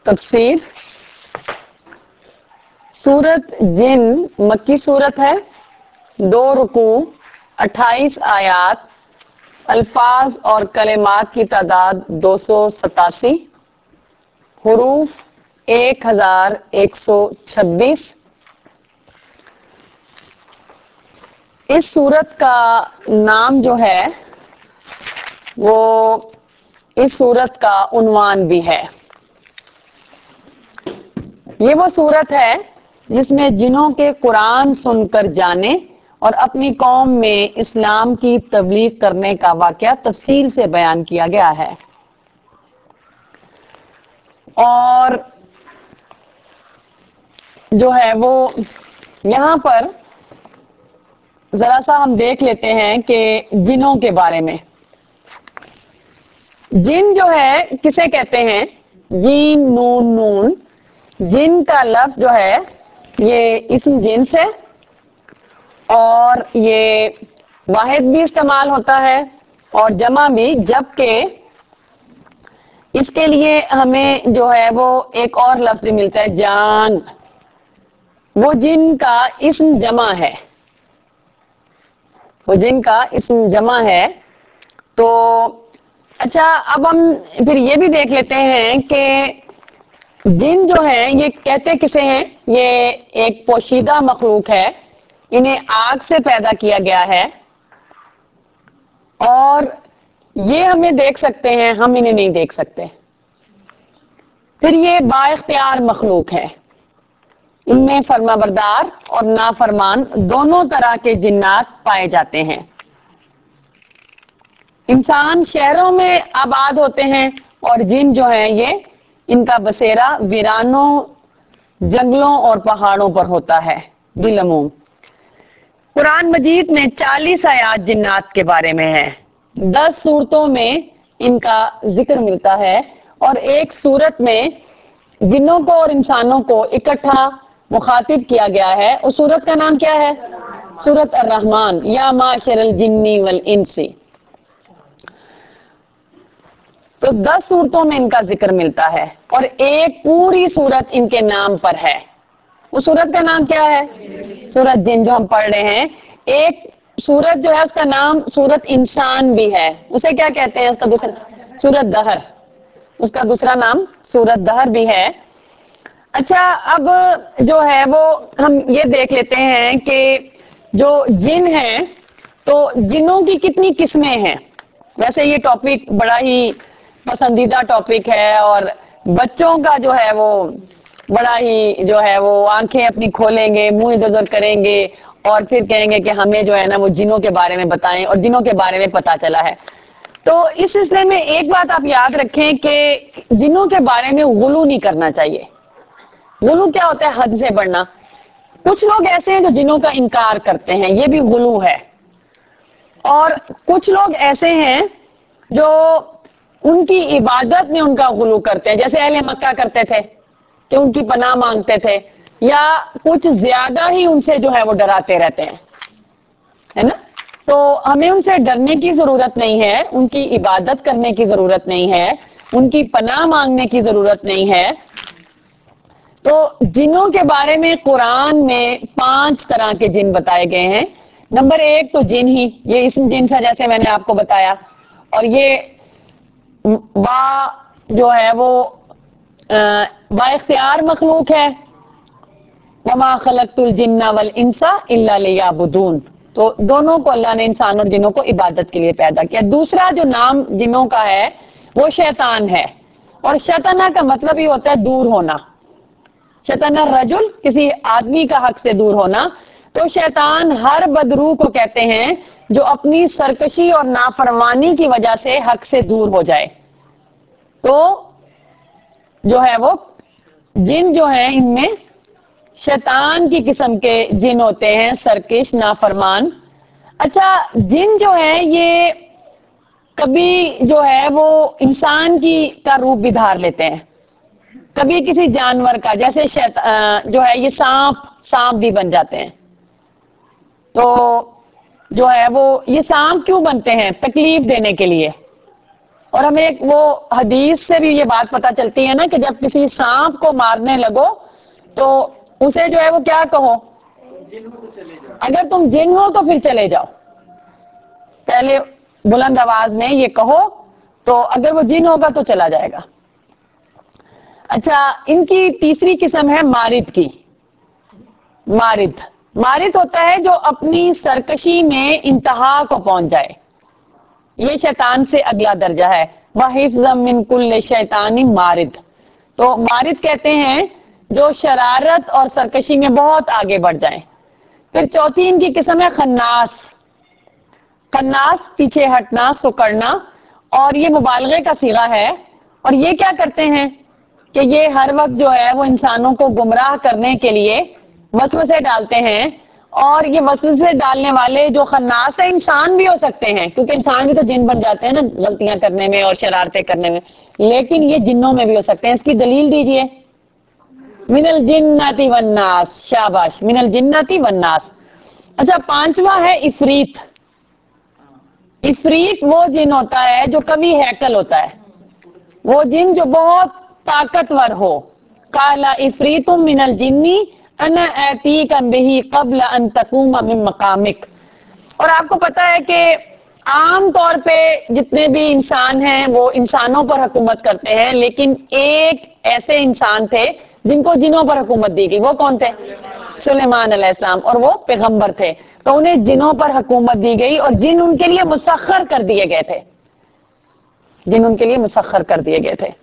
تفسیر سورت جن مکی سورت ہے، 2 رکوع، 28 آیات، الفاظ اور کلمات کی تعداد 287، حروف 1126۔ اس سورت کا نام جو ہے وہ اس سورت کا عنوان بھی ہے۔ یہ وہ سورت ہے جس میں جنوں کے قرآن سن کر جانے اور اپنی قوم میں اسلام کی تبلیغ کرنے کا واقعہ تفصیل سے بیان کیا گیا ہے۔ اور جو ہے وہ یہاں پر ذرا سا ہم دیکھ لیتے ہیں کہ جنوں کے بارے میں۔ جن جو ہے کسے کہتے ہیں؟ جیم نون نون، جن کا لفظ جو ہے یہ اسم جنس ہے اور یہ واحد بھی استعمال ہوتا ہے اور جمع بھی، جبکہ اس کے لیے ہمیں جو ہے وہ ایک اور لفظ بھی ملتا ہے، جان۔ وہ جن کا اسم جمع ہے، وہ جن کا اسم جمع ہے۔ تو اچھا، اب ہم پھر یہ بھی دیکھ لیتے ہیں کہ جن جو ہیں یہ کہتے کسے ہیں؟ یہ ایک پوشیدہ مخلوق ہے، انہیں آگ سے پیدا کیا گیا ہے اور یہ ہمیں دیکھ سکتے ہیں، ہم انہیں نہیں دیکھ سکتے۔ پھر یہ با اختیار مخلوق ہے، ان میں فرما بردار اور نافرمان دونوں طرح کے جنات پائے جاتے ہیں۔ انسان شہروں میں آباد ہوتے ہیں اور جن جو ہیں یہ ان کا بسیرا ویرانوں، جنگلوں اور پہاڑوں پر ہوتا ہے بالعموم۔ قرآن مجید میں 40 آیات جنات کے بارے میں ہے، 10 صورتوں میں ان کا ذکر ملتا ہے اور ایک صورت میں جنوں کو اور انسانوں کو اکٹھا مخاطب کیا گیا ہے۔ اس صورت کا نام کیا ہے؟ سورۃ الرحمن، یا معشر الجن والانس۔ تو 10 صورتوں میں ان کا ذکر ملتا ہے اور ایک پوری صورت ان کے نام پر ہے۔ اس صورت کا نام کیا ہے؟ سورۃ جن، جو ہم پڑھ رہے ہیں۔ ایک سورت جو ہے اس کا نام سورۃ انسان بھی ہے، اسے کیا کہتے ہیں؟ اس کا دوسرا سورۃ دہر، اس کا دوسرا نام سورۃ دہر بھی ہے۔ اچھا، اب جو ہے وہ ہم یہ دیکھ لیتے ہیں کہ جو جن ہیں تو جنوں کی کتنی قسمیں ہیں۔ ویسے یہ ٹاپک بڑا ہی پسندیدہ ٹاپک ہے اور بچوں کا جو ہے وہ بڑا ہی جو ہے وہ آنکھیں اپنی کھولیں گے، منہ ادھر ادھر کریں گے اور پھر کہیں گے کہ ہمیں جو ہے نا وہ جنوں کے بارے میں بتائیں، اور جنوں کے بارے میں پتا چلا ہے۔ تو اس سلسلے میں ایک بات آپ یاد رکھیں کہ جنوں کے بارے میں غلو نہیں کرنا چاہیے۔ غلو کیا ہوتا ہے؟ حد سے بڑھنا۔ کچھ لوگ ایسے ہیں جو جنوں کا انکار کرتے ہیں، یہ بھی غلو ہے۔ اور کچھ لوگ ایسے ہیں جو ان کی عبادت میں ان کا غلو کرتے ہیں، جیسے اہل مکہ کرتے تھے کہ ان کی پناہ مانگتے تھے، یا کچھ زیادہ ہی ان سے جو ہے وہ ڈراتے رہتے ہیں، ہے نا؟ تو ہمیں ان سے ڈرنے کی ضرورت نہیں ہے، ان کی عبادت کرنے کی ضرورت نہیں ہے، ان کی پناہ مانگنے کی ضرورت نہیں ہے۔ تو جنوں کے بارے میں قرآن میں 5 طرح کے جن بتائے گئے ہیں۔ نمبر 1 تو جن ہی، یہ اسم جنس ہے جیسے میں نے آپ کو بتایا، اور یہ جو ہے وہ با اختیار مخلوق ہے۔ وما خلقت الجن والانس الا لیعبدون، تو دونوں کو اللہ نے، انسان اور جنوں کو عبادت کے لیے پیدا کیا۔ دوسرا جو نام جنوں کا ہے وہ شیطان ہے، اور شیطانہ کا مطلب ہی ہوتا ہے دور ہونا۔ شیطان الرجل، کسی آدمی کا حق سے دور ہونا۔ تو شیطان ہر بدروح کو کہتے ہیں جو اپنی سرکشی اور نافرمانی کی وجہ سے حق سے دور ہو جائے۔ تو جو ہے وہ جن جو ہیں ان میں شیطان کی قسم کے جن ہوتے ہیں، سرکش، نافرمان۔ اچھا، جن جو ہے یہ کبھی جو ہے وہ انسان کا روپ بھی دھار لیتے ہیں، کبھی کسی جانور کا، جیسے جو ہے یہ سانپ بھی بن جاتے ہیں۔ تو جو ہے وہ یہ سانپ کیوں بنتے ہیں؟ تکلیف دینے کے لیے، اور ہمیں ایک وہ حدیث سے بھی یہ بات پتہ چلتی ہے نا کہ جب کسی سانپ کو مارنے لگو تو اسے جو ہے وہ کیا کہو؟ اگر تم جن ہو تو پھر چلے جاؤ. پہلے بلند آواز میں یہ کہو تو اگر وہ جن ہوگا تو چلا جائے گا. اچھا، ان کی تیسری قسم ہے مارد کی. مارد ہوتا ہے جو اپنی سرکشی میں انتہا کو پہنچ جائے. یہ شیطان سے اگلا درجہ ہے. وَحِفْظًا مِّن كُلِّ شَيْطَانٍ مارد. تو مارد کہتے ہیں جو شرارت اور سرکشی میں بہت آگے بڑھ جائیں. پھر چوتھی ان کی قسم ہے خناس. خناس پیچھے ہٹنا، سکڑنا، اور یہ مبالغے کا صیغہ ہے. اور یہ کیا کرتے ہیں کہ یہ ہر وقت جو ہے وہ انسانوں کو گمراہ کرنے کے لیے وسوسے ڈالتے ہیں. اور یہ وسوسے ڈالنے والے جو خناس ہیں انسان بھی ہو سکتے ہیں، کیونکہ انسان بھی تو جن بن جاتے ہیں نا غلطیاں کرنے میں اور شرارتیں کرنے میں، لیکن یہ جنوں میں بھی ہو سکتے ہیں. اس کی دلیل دیجئے. من الجنات والناس. شاباش، من الجنات والناس. اچھا، پانچواں ہے عفریت. عفریت وہ جن ہوتا ہے جو کبھی ہیکل ہوتا ہے، وہ جن جو بہت طاقتور ہو. قال عفریت من الجن انا آتیک بہ قبل ان تقوم من مقامک. اور آپ کو پتا ہے کہ عام طور پہ جتنے بھی انسان ہیں وہ انسانوں پر حکومت کرتے ہیں، لیکن ایک ایسے انسان تھے جن کو جنوں پر حکومت دی گئی. وہ کون تھے؟ سلیمان علیہ السلام. اور وہ پیغمبر تھے تو انہیں جنوں پر حکومت دی گئی اور جن ان کے لیے مسخر کر دیے گئے تھے. جن ان کے لیے مسخر کر دیے گئے تھے.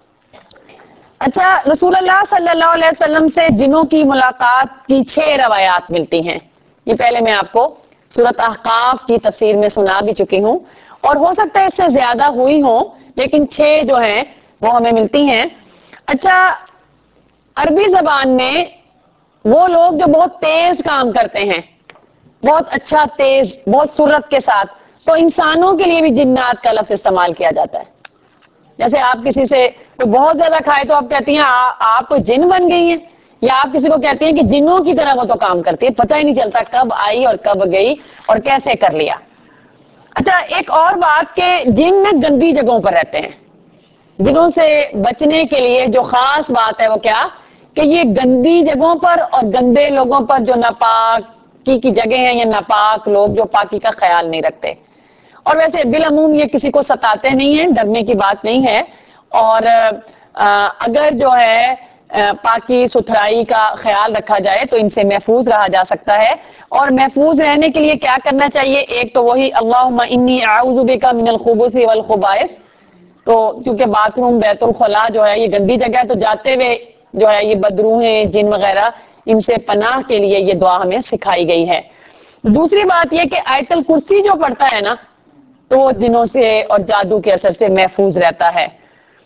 اچھا، رسول اللہ صلی اللہ علیہ وسلم سے جنوں کی ملاقات کی 6 روایات ملتی ہیں. یہ پہلے میں آپ کو سورۃ احقاف کی تفسیر میں سنا بھی چکی ہوں، اور ہو سکتا ہے اس سے زیادہ ہوئی ہوں، لیکن 6 جو ہیں وہ ہمیں ملتی ہیں. اچھا، عربی زبان میں وہ لوگ جو بہت تیز کام کرتے ہیں، بہت اچھا تیز، بہت سرعت کے ساتھ، تو انسانوں کے لیے بھی جنات کا لفظ استعمال کیا جاتا ہے. جیسے آپ کسی سے کوئی بہت زیادہ کھائے تو آپ کہتی ہیں آپ کوئی جن بن گئی ہیں، یا آپ کسی کو کہتے ہیں کہ جنوں کی طرح وہ تو کام کرتی ہے، پتہ ہی نہیں چلتا کب آئی اور کب گئی اور کیسے کر لیا. اچھا، ایک اور بات کہ جن میں گندی جگہوں پر رہتے ہیں. جنوں سے بچنے کے لیے جو خاص بات ہے وہ کیا کہ یہ گندی جگہوں پر اور گندے لوگوں پر جو ناپاکی کی جگہ ہیں یا ناپاک لوگ جو پاکی کا خیال نہیں رکھتے. اور ویسے بالعموم یہ کسی کو ستاتے نہیں ہیں، ڈرنے کی بات نہیں ہے. اور اگر جو ہے پاکی ستھرائی کا خیال رکھا جائے تو ان سے محفوظ رہا جا سکتا ہے. اور محفوظ رہنے کے لیے کیا کرنا چاہیے؟ ایک تو وہی اللہم انی اعوذ بک من الخبث والخبائث. تو کیونکہ باتھ روم بیت الخلاء جو ہے یہ گندی جگہ ہے، تو جاتے ہوئے جو ہے یہ بدروہیں جن وغیرہ ان سے پناہ کے لیے یہ دعا ہمیں سکھائی گئی ہے. دوسری بات یہ کہ آیت الکرسی جو پڑھتا ہے نا تو وہ جنوں سے اور جادو کے اثر سے محفوظ رہتا ہے.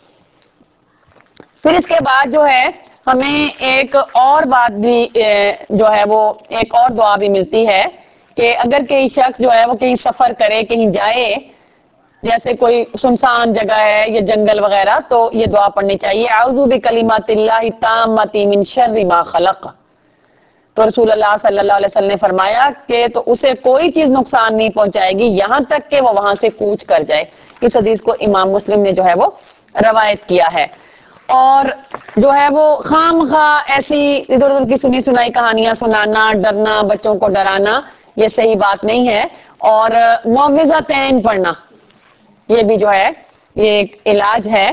پھر اس کے بعد جو ہے ہمیں ایک اور بات بھی جو ہے وہ ایک اور دعا بھی ملتی ہے کہ اگر کوئی شخص جو ہے وہ کہیں سفر کرے، کہیں جائے، جیسے کوئی سنسان جگہ ہے یا جنگل وغیرہ، تو یہ دعا پڑھنی چاہیے. اعوذ بکلمات اللہ التامۃ من شر ما خلق. تو رسول اللہ صلی اللہ علیہ وسلم نے فرمایا کہ تو اسے کوئی چیز نقصان نہیں پہنچائے گی یہاں تک کہ وہ وہاں سے کوچ کر جائے. اس حدیث کو امام مسلم نے جو ہے وہ روایت کیا ہے. اور جو ہے وہ خام خواہ ایسی ادھر ادھر کی سنی سنائی کہانیاں سنانا، ڈرنا، بچوں کو ڈرانا، یہ صحیح بات نہیں ہے. اور معوذتین پڑھنا یہ بھی جو ہے یہ ایک علاج ہے.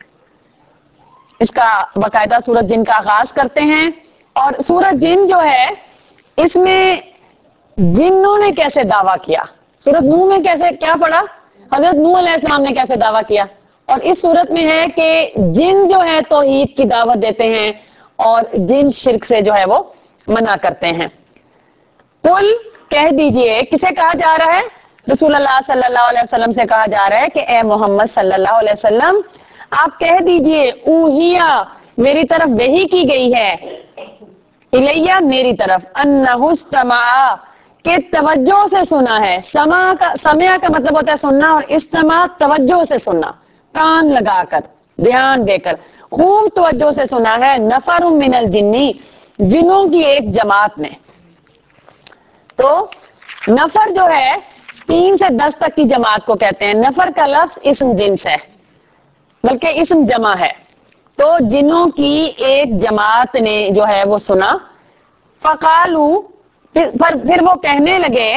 اس کا باقاعدہ سورۃ جن کا آغاز کرتے ہیں. اور سورۃ جن جو ہے اس میں جنوں نے کیسے دعویٰ کیا، سورۃ نوح میں کیسے کیا پڑھا، حضرت نوح علیہ السلام نے کیسے دعویٰ کیا، اور اس صورت میں ہے کہ جن جو ہے توحید کی دعوت دیتے ہیں اور جن شرک سے جو ہے وہ منع کرتے ہیں. قل کہہ دیجئے، کسے کہا جا رہا ہے؟ رسول اللہ صلی اللہ علیہ وسلم سے کہا جا رہا ہے کہ اے محمد صلی اللہ علیہ وسلم آپ کہہ دیجئے اوہیا میری طرف وحی کی گئی ہے، الیہ میری طرف، انہ استمع کہ توجہ سے سنا ہے. سمع کا مطلب ہوتا ہے سننا، اور استماع توجہ سے سننا، کان لگا کر، دھیان دے کر، خوب توجہ سے سنا ہے. نفر من الجن، جنوں کی ایک جماعت نے. تو نفر جو ہے 3 سے 10 تک کی جماعت کو کہتے ہیں. نفر کا لفظ اسم جنس ہے, بلکہ اسم جمع ہے. تو جنوں کی ایک جماعت نے جو ہے وہ سنا, فقالو پھر وہ کہنے لگے,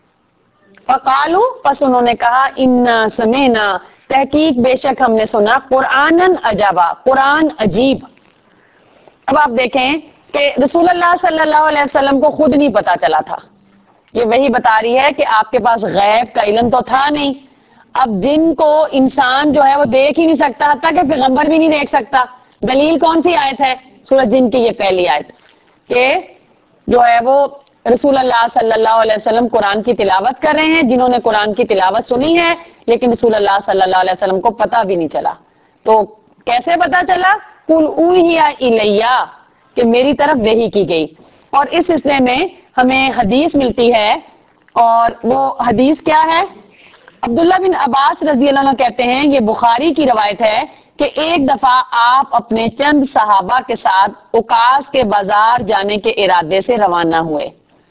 فقالو پس انہوں نے کہا, انا سمینا تحقیق بے شک ہم نے سنا, قرآنن عجبا قرآن عجیب. اب آپ دیکھیں کہ رسول اللہ صلی اللہ علیہ وسلم کو خود نہیں پتا چلا تھا. یہ وہی بتا رہی ہے کہ آپ کے پاس غیب کا علم تو تھا نہیں. اب جن کو انسان جو ہے وہ دیکھ ہی نہیں سکتا, حتیٰ کہ پیغمبر بھی نہیں دیکھ سکتا. دلیل کون سی آیت ہے؟ سورۃ جن کی یہ پہلی آیت, کہ جو ہے وہ رسول اللہ صلی اللہ علیہ وسلم قرآن کی تلاوت کر رہے ہیں, جنہوں نے قرآن کی تلاوت سنی ہے, لیکن رسول اللہ صلی اللہ علیہ وسلم کو پتہ بھی نہیں چلا. تو کیسے پتا چلا؟ قل اوحی الیہ, کہ میری طرف وحی کی گئی. اور اس سلسلے میں ہمیں حدیث ملتی ہے, اور وہ حدیث کیا ہے؟ عبداللہ بن عباس رضی اللہ عنہ کہتے ہیں, یہ بخاری کی روایت ہے, کہ ایک دفعہ آپ اپنے چند صحابہ کے ساتھ عکاظ کے بازار جانے کے ارادے سے روانہ ہوئے.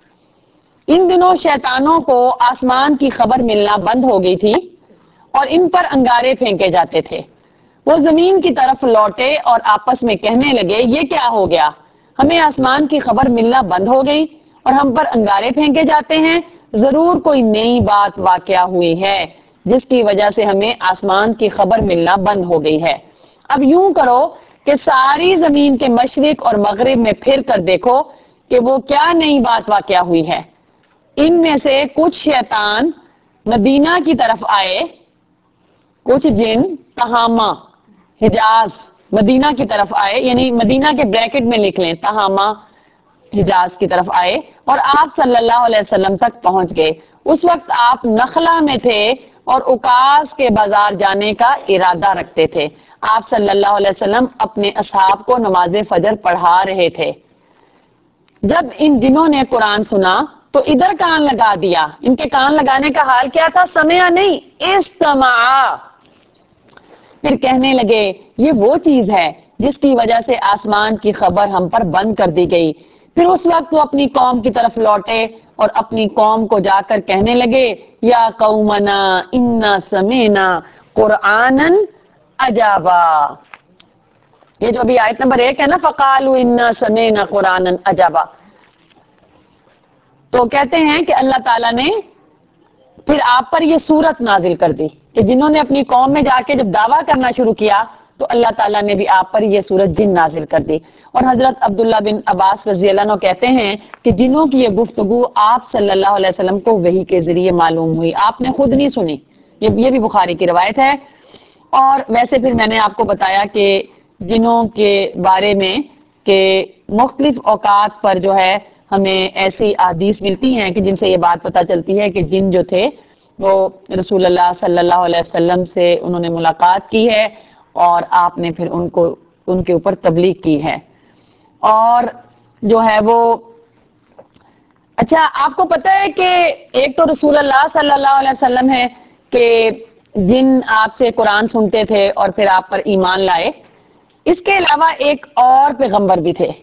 ان دنوں شیطانوں کو آسمان کی خبر ملنا بند ہو گئی تھی اور ان پر انگارے پھینکے جاتے تھے. وہ زمین کی طرف لوٹے اور آپس میں کہنے لگے, یہ کیا ہو گیا؟ ہمیں آسمان کی خبر ملنا بند ہو گئی اور ہم پر انگارے پھینکے جاتے ہیں. ضرور کوئی نئی بات واقعہ ہوئی ہے جس کی وجہ سے ہمیں آسمان کی خبر ملنا بند ہو گئی ہے. اب یوں کرو کہ ساری زمین کے مشرق اور مغرب میں پھر کر دیکھو کہ وہ کیا نئی بات واقعہ ہوئی ہے. ان میں سے کچھ شیطان مدینہ کی طرف آئے, کچھ جن تہامہ حجاز مدینہ کی طرف آئے, یعنی مدینہ کے بریکٹ میں لکھ لیں, تہامہ حجاز کی طرف آئے اور آپ صلی اللہ علیہ وسلم تک پہنچ گئے. اس وقت آپ نخلا میں تھے اور عکاظ کے بازار جانے کا ارادہ رکھتے تھے. آپ صلی اللہ علیہ وسلم اپنے اصحاب کو نماز فجر پڑھا رہے تھے. جب ان جنوں نے قرآن سنا تو ادھر کان لگا دیا. ان کے کان لگانے کا حال کیا تھا؟ سمعا نہیں, استمعا. پھر کہنے لگے, یہ وہ چیز ہے جس کی وجہ سے آسمان کی خبر ہم پر بند کر دی گئی. پھر اس وقت وہ اپنی قوم کی طرف لوٹے اور اپنی قوم کو جا کر کہنے لگے, یا قومنا انا سمعنا قرآنا عجبا. یہ جو بھی آیت نمبر 1 ہے نا, فقالوا انا سمعنا قرآنا عجبا, تو کہتے ہیں کہ اللہ تعالیٰ نے پھر آپ پر یہ سورت نازل کر دی, کہ جنہوں نے اپنی قوم میں جا کے جب دعویٰ کرنا شروع کیا تو اللہ تعالیٰ نے بھی آپ پر یہ سورت جن نازل کر دی. اور حضرت عبداللہ بن عباس رضی اللہ عنہ کہتے ہیں کہ جنوں کی یہ گفتگو آپ صلی اللہ علیہ وسلم کو وحی کے ذریعے معلوم ہوئی, آپ نے خود نہیں سنی. یہ بھی بخاری کی روایت ہے. اور ویسے پھر میں نے آپ کو بتایا کہ جنوں کے بارے میں کہ مختلف اوقات پر جو ہے ہمیں ایسی احادیث ملتی ہیں کہ جن سے یہ بات پتہ چلتی ہے کہ جن جو تھے وہ رسول اللہ صلی اللہ علیہ وسلم سے انہوں نے ملاقات کی ہے اور آپ نے پھر ان کے اوپر تبلیغ کی ہے. اور جو ہے وہ اچھا, آپ کو پتہ ہے کہ ایک تو رسول اللہ صلی اللہ علیہ وسلم ہے کہ جن آپ سے قرآن سنتے تھے اور پھر آپ پر ایمان لائے. اس کے علاوہ ایک اور پیغمبر بھی تھے,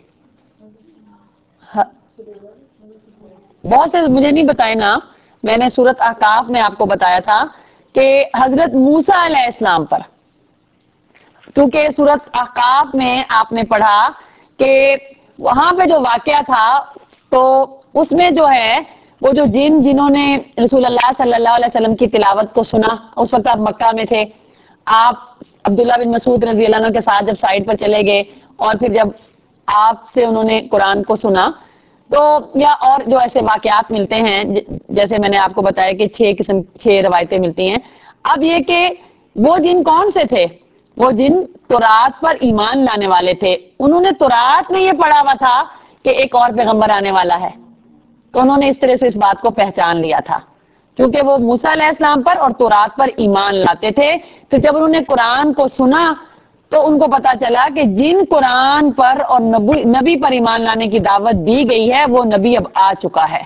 بہت سے مجھے نہیں بتائے نا. میں نے سورۃ احقاف میں آپ کو بتایا تھا کہ حضرت موسیٰ علیہ السلام پر, کیونکہ سورۃ احقاف میں آپ نے پڑھا کہ وہاں پہ جو واقعہ تھا تو اس میں جو ہے وہ جو جنہوں نے رسول اللہ صلی اللہ علیہ وسلم کی تلاوت کو سنا, اس وقت آپ مکہ میں تھے, آپ عبداللہ بن مسعود رضی اللہ عنہ کے ساتھ جب سائڈ پر چلے گئے اور پھر جب آپ سے انہوں نے قرآن کو سنا تو, یا اور جو ایسے واقعات ملتے ہیں جیسے میں نے آپ کو بتایا کہ 6 روایتیں ملتی ہیں. اب یہ کہ وہ جن کون سے تھے؟ وہ جن تورات پر ایمان لانے والے تھے. انہوں نے تورات میں یہ پڑھا ہوا تھا کہ ایک اور پیغمبر آنے والا ہے, تو انہوں نے اس طرح سے اس بات کو پہچان لیا تھا کیونکہ وہ موسیٰ علیہ السلام پر اور تورات پر ایمان لاتے تھے. پھر جب انہوں نے قرآن کو سنا تو ان کو پتا چلا کہ جن قرآن پر اور نبی پر ایمان لانے کی دعوت دی گئی ہے وہ نبی اب آ چکا ہے.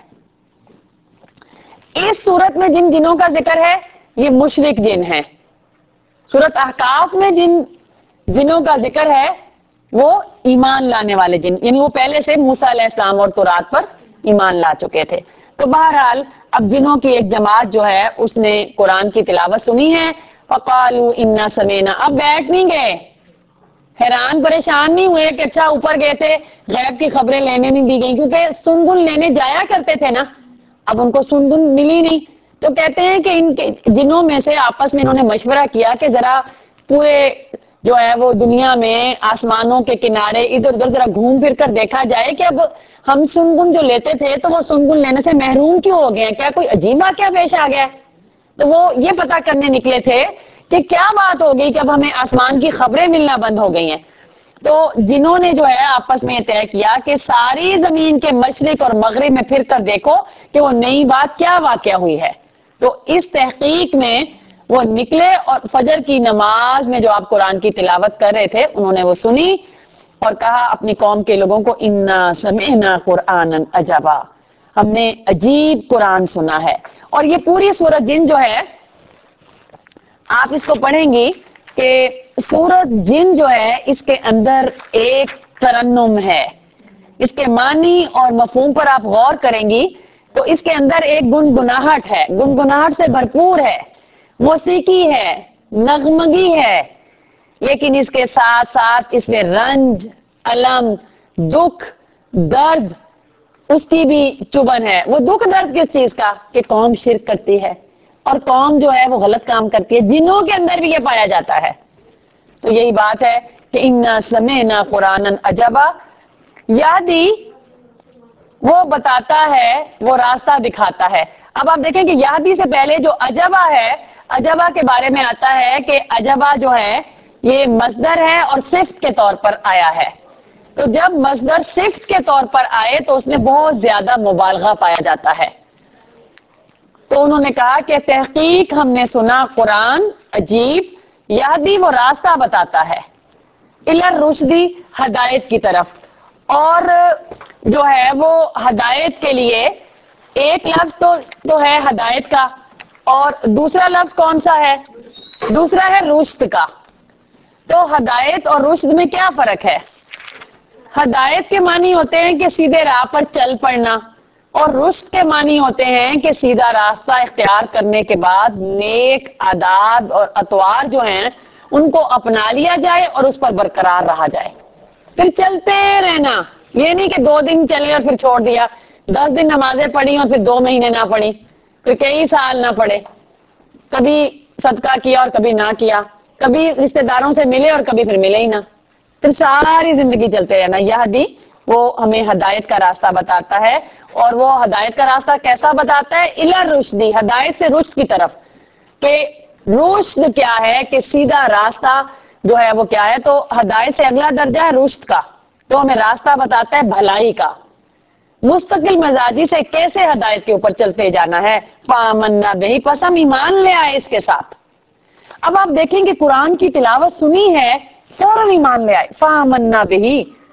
اس صورت میں جن جنوں کا ذکر ہے یہ مشرک جن ہیں. سورۃ احقاف میں جن جنوں کا ذکر ہے وہ ایمان لانے والے جن, یعنی وہ پہلے سے موسیٰ علیہ السلام اور تورات پر ایمان لا چکے تھے. تو بہرحال اب جنوں کی ایک جماعت جو ہے اس نے قرآن کی تلاوت سنی ہے، فقالوا انا سمینا، اب بیٹھ نہیں گئے، حیران پریشان نہیں ہوئے کہ اچھا اوپر گئے تھے غیب کی خبریں لینے نہیں دی گئی، کیونکہ سنگن لینے جایا کرتے تھے نا، اب ان کو سنگن ملی نہیں، تو کہتے ہیں کہ ان کے جنوں میں سے آپس میں انہوں نے مشورہ کیا کہ ذرا پورے جو ہے وہ دنیا میں آسمانوں کے کنارے ادھر ادھر ذرا گھوم پھر کر دیکھا جائے کہ اب ہم سنگن جو لیتے تھے تو وہ سنگن لینے سے محروم کیوں ہو گئے ہیں، کیا کوئی عجیب واقعہ پیش آ گیا ہے؟ تو وہ یہ پتا کرنے نکلے تھے کہ کیا بات ہو گئی کہ اب ہمیں آسمان کی خبریں ملنا بند ہو گئی ہیں۔ تو جنہوں نے جو ہے آپس میں طے کیا کہ ساری زمین کے مشرق اور مغرب میں پھر کر دیکھو کہ وہ نئی بات کیا واقعہ ہوئی ہے، تو اس تحقیق میں وہ نکلے اور فجر کی نماز میں جو آپ قرآن کی تلاوت کر رہے تھے انہوں نے وہ سنی اور کہا اپنی قوم کے لوگوں کو انا سمعنا قرآنا عجبا، ہم نے عجیب قرآن سنا ہے۔ اور یہ پوری سورۃ جن جو ہے آپ اس کو پڑھیں گی کہ سورۃ جن جو ہے اس کے اندر ایک ترنم ہے، اس کے معنی اور مفہوم پر آپ غور کریں گی تو اس کے اندر ایک گنگناہٹ ہے، گنگناہٹ سے بھرپور ہے، موسیقی ہے، نغمگی ہے، لیکن اس کے ساتھ ساتھ اس میں رنج، الم، دکھ، درد اس کی بھی چبن ہے۔ وہ دکھ درد کس چیز کا کہ قوم شرک کرتی ہے اور قوم جو ہے وہ غلط کام کرتی ہے، جنوں کے اندر بھی یہ پایا جاتا ہے۔ تو یہی بات ہے کہ انا سمعنا قرآنا عجبا، یادی وہ بتاتا ہے، وہ راستہ دکھاتا ہے۔ اب آپ دیکھیں کہ یادی سے پہلے جو عجبا ہے، عجبا کے بارے میں آتا ہے کہ عجبا جو ہے یہ مصدر ہے اور صفت کے طور پر آیا ہے، تو جب مصدر صفت کے طور پر آئے تو اس میں بہت زیادہ مبالغہ پایا جاتا ہے۔ تو انہوں نے کہا کہ تحقیق ہم نے سنا قرآن عجیب، یہدی وہ راستہ بتاتا ہے، الی الرشدی ہدایت کی طرف، اور جو ہے وہ ہدایت کے لیے ایک لفظ تو ہے ہدایت کا، اور دوسرا لفظ کون سا ہے؟ دوسرا ہے رشد کا۔ تو ہدایت اور رشد میں کیا فرق ہے؟ ہدایت کے معنی ہوتے ہیں کہ سیدھے راہ پر چل پڑنا، اور رشد کے معنی ہوتے ہیں کہ سیدھا راستہ اختیار کرنے کے بعد نیک عادات اور اطوار جو ہیں ان کو اپنا لیا جائے اور اس پر برقرار رہا جائے، پھر چلتے رہنا، یہ نہیں کہ 2 دن چلے اور پھر چھوڑ دیا، 10 دن نمازیں پڑھی اور پھر 2 مہینے نہ پڑھی، پھر کئی سال نہ پڑھے، کبھی صدقہ کیا اور کبھی نہ کیا، کبھی رشتہ داروں سے ملے اور کبھی پھر ملے ہی نہ، پھر ساری زندگی چلتے رہنا۔ یہدی وہ ہمیں ہدایت کا راستہ بتاتا ہے، اور وہ ہدایت کا راستہ کیسا بتاتا ہے؟ الی الرشدی، ہدایت سے رشد کی طرف، کہ رشد کیا ہے کہ سیدھا راستہ جو ہے وہ کیا ہے، تو ہدایت سے اگلا درجہ ہے رشد کا، تو ہمیں راستہ بتاتا ہے بھلائی کا، مستقل مزاجی سے کیسے ہدایت کے اوپر چلتے جانا ہے۔ فآمنا بہ، پس ہم ایمان لے آئے اس کے ساتھ۔ اب آپ دیکھیں کہ قرآن کی تلاوت سنی ہے، فوراً ایمان لے آئے، فآمنا بہ،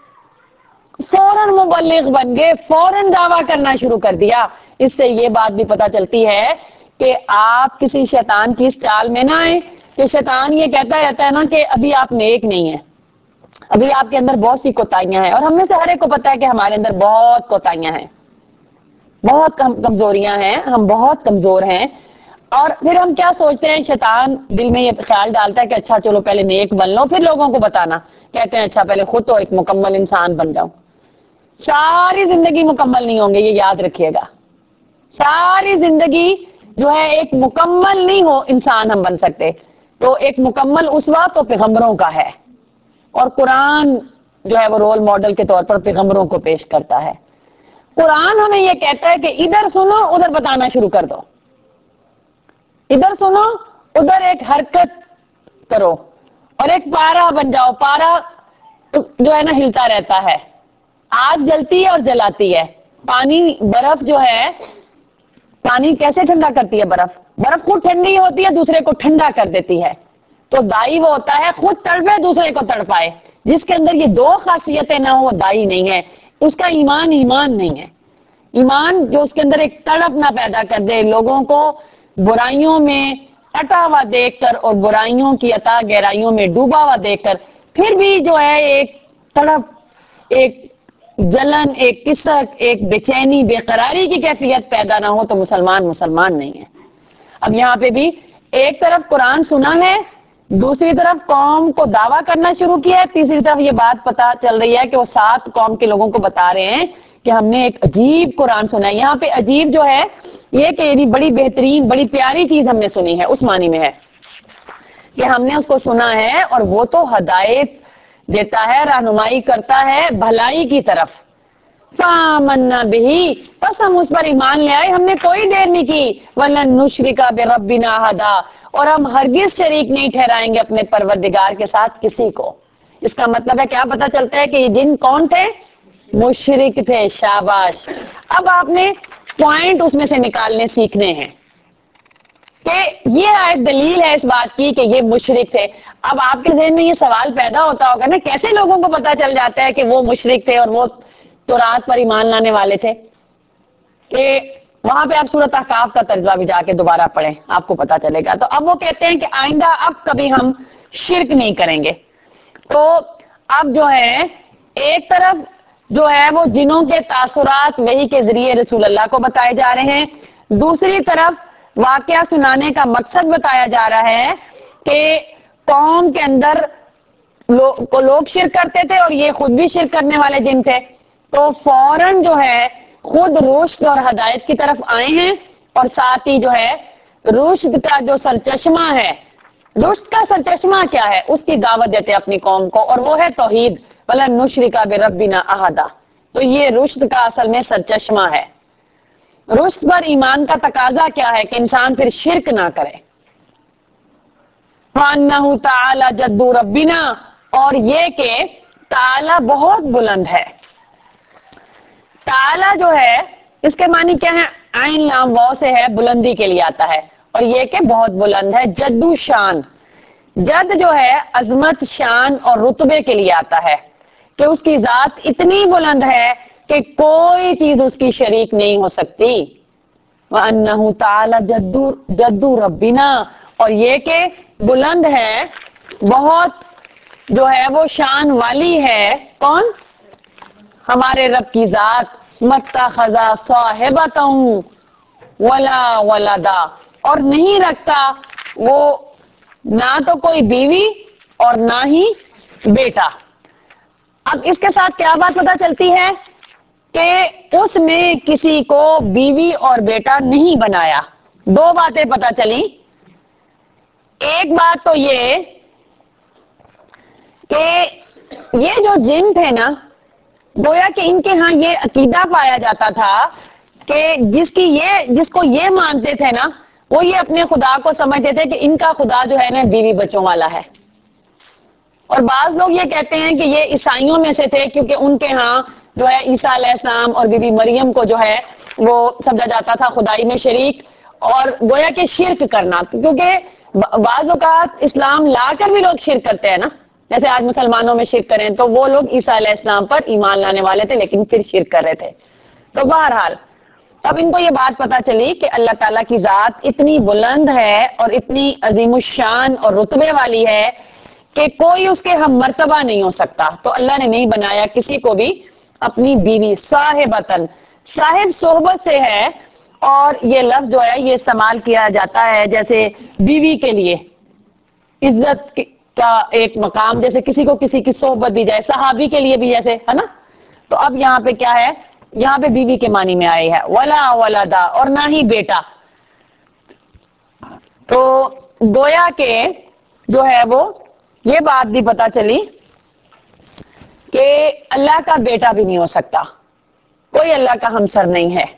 فوراً مبلغ بن گئے، فوراً دعویٰ کرنا شروع کر دیا۔ اس سے یہ بات بھی پتہ چلتی ہے کہ آپ کسی شیطان کی اس چال میں نہ آئیں کہ شیطان یہ کہتا رہتا ہے نا کہ ابھی آپ نیک نہیں ہیں، ابھی آپ کے اندر بہت سی کوتاہیاں ہیں، اور ہم میں سے ہر ایک کو پتا ہے کہ ہمارے اندر بہت کوتاہیاں ہیں، بہت کمزوریاں ہیں، ہم بہت کمزور ہیں، اور پھر ہم کیا سوچتے ہیں، شیطان دل میں یہ خیال ڈالتا ہے کہ اچھا چلو پہلے نیک بن لو پھر لوگوں کو بتانا، کہتے ہیں اچھا پہلے خود تو ایک مکمل انسان بن جاؤ۔ ساری زندگی مکمل نہیں ہوں گے، یہ یاد رکھیے گا، ساری زندگی جو ہے ایک مکمل نہیں ہو انسان ہم بن سکتے، تو ایک مکمل اسوہ تو پیغمبروں کا ہے، اور قرآن جو ہے وہ رول ماڈل کے طور پر پیغمبروں کو پیش کرتا ہے۔ قرآن ہمیں یہ کہتا ہے کہ ادھر سنو ادھر بتانا شروع کر دو، ادھر سنو ادھر ایک حرکت کرو، اور ایک پارا بن جاؤ، پارا جو ہے نا ہلتا رہتا ہے، آگ جلتی ہے اور جلاتی ہے، پانی برف جو ہے، پانی کیسے ٹھنڈا کرتی ہے؟ برف خود ٹھنڈی ہوتی ہے دوسرے کو ٹھنڈا کر دیتی ہے، تو دائی وہ ہوتا ہے خود تڑپے دوسرے کو تڑپائے، جس کے اندر یہ 2 خاصیتیں نہ ہو وہ دائی نہیں ہے، اس کا ایمان نہیں ہے۔ ایمان جو اس کے اندر ایک تڑپ نہ پیدا کر دے، لوگوں کو برائیوں میں اٹا ہوا دیکھ کر اور برائیوں کی عطا گہرائیوں میں ڈوبا ہوا دیکھ کر پھر بھی جو ہے ایک تڑپ، ایک جلن، ایک کسک، ایک بے چینی، بے قراری کی کیفیت پیدا نہ ہو تو مسلمان نہیں ہے۔ اب یہاں پہ بھی ایک طرف قرآن سنا ہے، دوسری طرف قوم کو دعویٰ کرنا شروع کیا ہے، تیسری طرف یہ بات پتا چل رہی ہے کہ وہ 7 قوم کے لوگوں کو بتا رہے ہیں کہ ہم نے ایک عجیب قرآن سنا ہے۔ یہاں پہ عجیب جو ہے یہ کہ یہ بڑی بہترین، بڑی پیاری چیز ہم نے سنی ہے، اس معنی میں ہے کہ ہم نے اس کو سنا ہے اور وہ تو ہدایت دیتا ہے، رہنمائی کرتا ہے بھلائی کی طرف۔ فآمنا بہی، بس ہم اس پر ایمان لے آئے، ہم نے کوئی دیر نہیں کی۔ وَلَن نُشْرِكَ بِرَبِّنَا أَحَدًا، اور ہم ہرگز شریک نہیں ٹھہرائیں گے اپنے پروردگار کے ساتھ کسی کو۔ اس کا مطلب ہے کیا پتا چلتا ہے کہ یہ جن کون تھے؟ مشرک تھے۔ شاباش۔ اب آپ نے پوائنٹ اس میں سے نکالنے سیکھنے ہیں کہ یہ آیت دلیل ہے اس بات کی کہ یہ مشرک تھے۔ اب آپ کے ذہن میں یہ سوال پیدا ہوتا ہوگا نا، کیسے لوگوں کو پتا چل جاتا ہے کہ وہ مشرک تھے اور وہ تورات پر ایمان لانے والے تھے؟ کہ وہاں پہ آپ سورۃ احقاف کا ترجمہ بھی جا کے دوبارہ پڑھیں، آپ کو پتا چلے گا۔ تو اب وہ کہتے ہیں کہ آئندہ اب کبھی ہم شرک نہیں کریں گے۔ تو اب جو ہے ایک طرف جو ہے وہ جنوں کے تاثرات وحی کے ذریعے رسول اللہ کو بتائے جا رہے ہیں، دوسری طرف واقعہ سنانے کا مقصد بتایا جا رہا ہے کہ قوم کے اندر لوگ شرک کرتے تھے اور یہ خود بھی شرک کرنے والے جن تھے، تو فوراً جو ہے خود رشد اور ہدایت کی طرف آئے ہیں، اور ساتھ ہی جو ہے رشد کا جو سرچشمہ ہے، رشد کا سرچشمہ کیا ہے اس کی دعوت دیتے اپنی قوم کو، اور وہ ہے توحید۔ وَلَن نُشْرِكَ بِرَبِّنَا أَحَدًا، تو یہ رشد کا اصل میں سرچشمہ ہے۔ رشد پر ایمان کا تقاضا کیا ہے کہ انسان پھر شرک نہ کرے۔ وَأَنَّهُ تَعَالَى جَدُّ رَبِّنَا، اور یہ کہ تعالی بہت بلند ہے۔ تعالی جو ہے اس کے معنی کیا ہے؟ عین لام واو سے ہے، بلندی کے لیے آتا ہے، اور یہ کہ بہت بلند ہے۔ جدو شان، جد جو ہے عظمت، شان اور رتبے کے لیے آتا ہے کہ اس کی ذات اتنی بلند ہے کہ کوئی چیز اس کی شریک نہیں ہو سکتی۔ وَأَنَّهُ تَعَالَى جَدُّ رَبِّنَا، اور یہ کہ بلند ہے، بہت جو ہے وہ شان والی ہے، کون؟ ہمارے رب کی ذات۔ مَتَّخَذَ صَاحِبَةً وَلَا وَلَدًا، اور نہیں رکھتا وہ نہ تو کوئی بیوی اور نہ ہی بیٹا۔ اب اس کے ساتھ کیا بات پتہ چلتی ہے کہ اس نے کسی کو بیوی اور بیٹا نہیں بنایا۔ 2 باتیں پتہ چلی۔ ایک بات تو یہ کہ یہ جو جن تھے نا، گویا کہ ان کے ہاں یہ عقیدہ پایا جاتا تھا کہ جس کو یہ مانتے تھے نا، وہ یہ اپنے خدا کو سمجھتے تھے کہ ان کا خدا جو ہے نا بیوی بچوں والا ہے۔ اور بعض لوگ یہ کہتے ہیں کہ یہ عیسائیوں میں سے تھے، کیونکہ ان کے ہاں جو ہے عیسیٰ علیہ السلام اور بی بی مریم کو جو ہے وہ سمجھا جاتا تھا خدائی میں شریک، اور گویا کہ شرک کرنا، کیونکہ بعض اوقات اسلام لا کر بھی لوگ شرک کرتے ہیں نا، جیسے آج مسلمانوں میں شرک کریں، تو وہ لوگ عیسیٰ علیہ السلام پر ایمان لانے والے تھے لیکن پھر شرک کر رہے تھے۔ تو بہرحال اب ان کو یہ بات پتا چلی کہ اللہ تعالیٰ کی ذات اتنی بلند ہے اور اتنی عظیم الشان اور رتبے والی ہے کہ کوئی اس کے ہم مرتبہ نہیں ہو سکتا، تو اللہ نے نہیں بنایا کسی کو بھی اپنی بیوی۔ صاحبتن، صاحب صحبت سے ہے، اور یہ لفظ جو ہے یہ استعمال کیا جاتا ہے جیسے بیوی کے لیے عزت کا ایک مقام، جیسے کسی کو کسی کی صحبت دی جائے، صحابی کے لیے بھی جیسے ہے نا۔ تو اب یہاں پہ کیا ہے؟ یہاں پہ بیوی کے معنی میں آئی ہے، ولا ولدا، اور نہ ہی بیٹا۔ تو گویا کہ جو ہے وہ یہ بات بھی پتا چلی کہ اللہ کا بیٹا بھی نہیں ہو سکتا، کوئی اللہ کا ہمسر نہیں ہے۔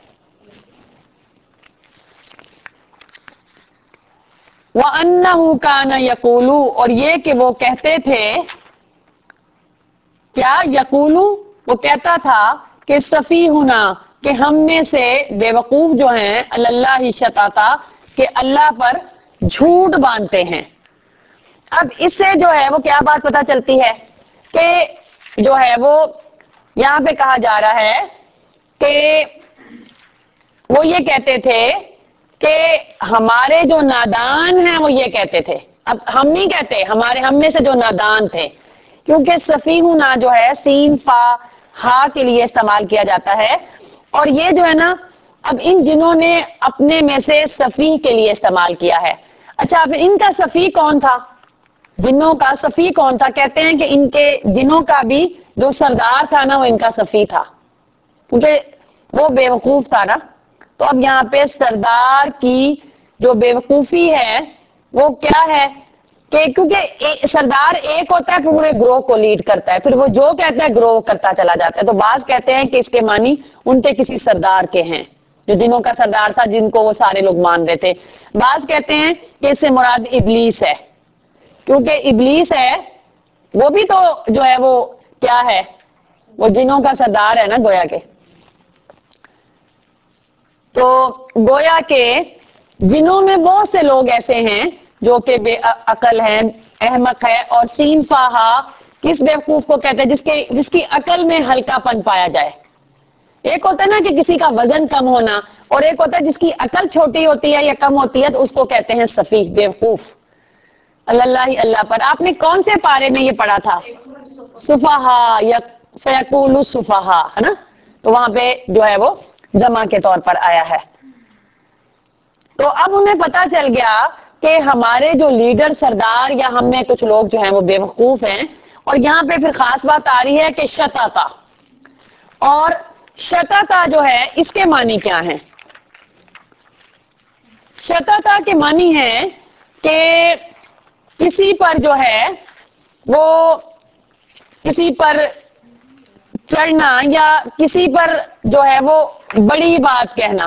وَأَنَّهُ كَانَ يَقُولُ، اور یہ کہ وہ کہتے تھے، کیا یقولو، وہ کہتا تھا کہ سفیہنا، کہ ہم میں سے بے وقوف جو ہیں، اللہ شطاطا، کہ اللہ پر جھوٹ باندھتے ہیں۔ اب اس سے جو ہے وہ کیا بات پتہ چلتی ہے کہ جو ہے وہ یہاں پہ کہا جا رہا ہے کہ وہ یہ کہتے تھے کہ ہمارے جو نادان ہیں وہ یہ کہتے تھے، اب ہم نہیں کہتے، ہم میں سے جو نادان تھے، کیونکہ سفیہنا جو ہے سین فا ہا کے لیے استعمال کیا جاتا ہے. اور یہ جو ہے نا اب ان جنوں نے اپنے میں سے سفیہ کے لیے استعمال کیا ہے. اچھا اب ان کا سفیہ کون تھا؟ جنوں کا سفیہ کون تھا؟ کہتے ہیں کہ ان کے جنوں کا بھی جو سردار تھا نا وہ ان کا سفیہ تھا، کیونکہ وہ بیوقوف تھا نا. تو اب یہاں پہ سردار کی جو بیوقوفی ہے وہ کیا ہے کہ کیونکہ سردار ایک ہوتا ہے پورے گروہ کو لیڈ کرتا ہے، پھر وہ جو کہتا ہے گروہ کرتا چلا جاتا ہے. تو بعض کہتے ہیں کہ اس کے معنی ان کے کسی سردار کے ہیں جو جنوں کا سردار تھا جن کو وہ سارے لوگ مان رہے تھے. بعض کہتے ہیں کہ اس سے مراد ابلیس ہے، کیونکہ ابلیس ہے وہ بھی تو جو ہے وہ کیا ہے، وہ جنوں کا سردار ہے نا گویا کے. تو گویا کے جنوں میں بہت سے لوگ ایسے ہیں جو کہ بے عقل ہیں، احمق ہے. اور سین فاہا کس بیوقوف کو کہتے ہیں؟ جس کی عقل میں ہلکا پن پایا جائے. ایک ہوتا ہے نا کہ کسی کا وزن کم ہونا، اور ایک ہوتا ہے جس کی عقل چھوٹی ہوتی ہے یا کم ہوتی ہے تو اس کو کہتے ہیں سفیہ، بیوقوف. اللہ ہی اللہ پر آپ نے کون سے پارے میں یہ پڑھا تھا؟ سفہا یا فیقول السفہا ہے نا. تو وہاں پہ جو ہے وہ جمع کے طور پر آیا ہے. تو اب انہیں پتا چل گیا کہ ہمارے جو لیڈر سردار یا ہم میں کچھ لوگ جو ہیں وہ بیوقوف ہیں. اور یہاں پہ پھر خاص بات آ رہی ہے کہ شتاتا، اور شتاتا جو ہے اس کے معنی کیا ہیں؟ شتاتا کے معنی ہے کہ کسی پر جو ہے وہ کسی پر چڑھنا یا کسی پر جو ہے وہ بڑی بات کہنا.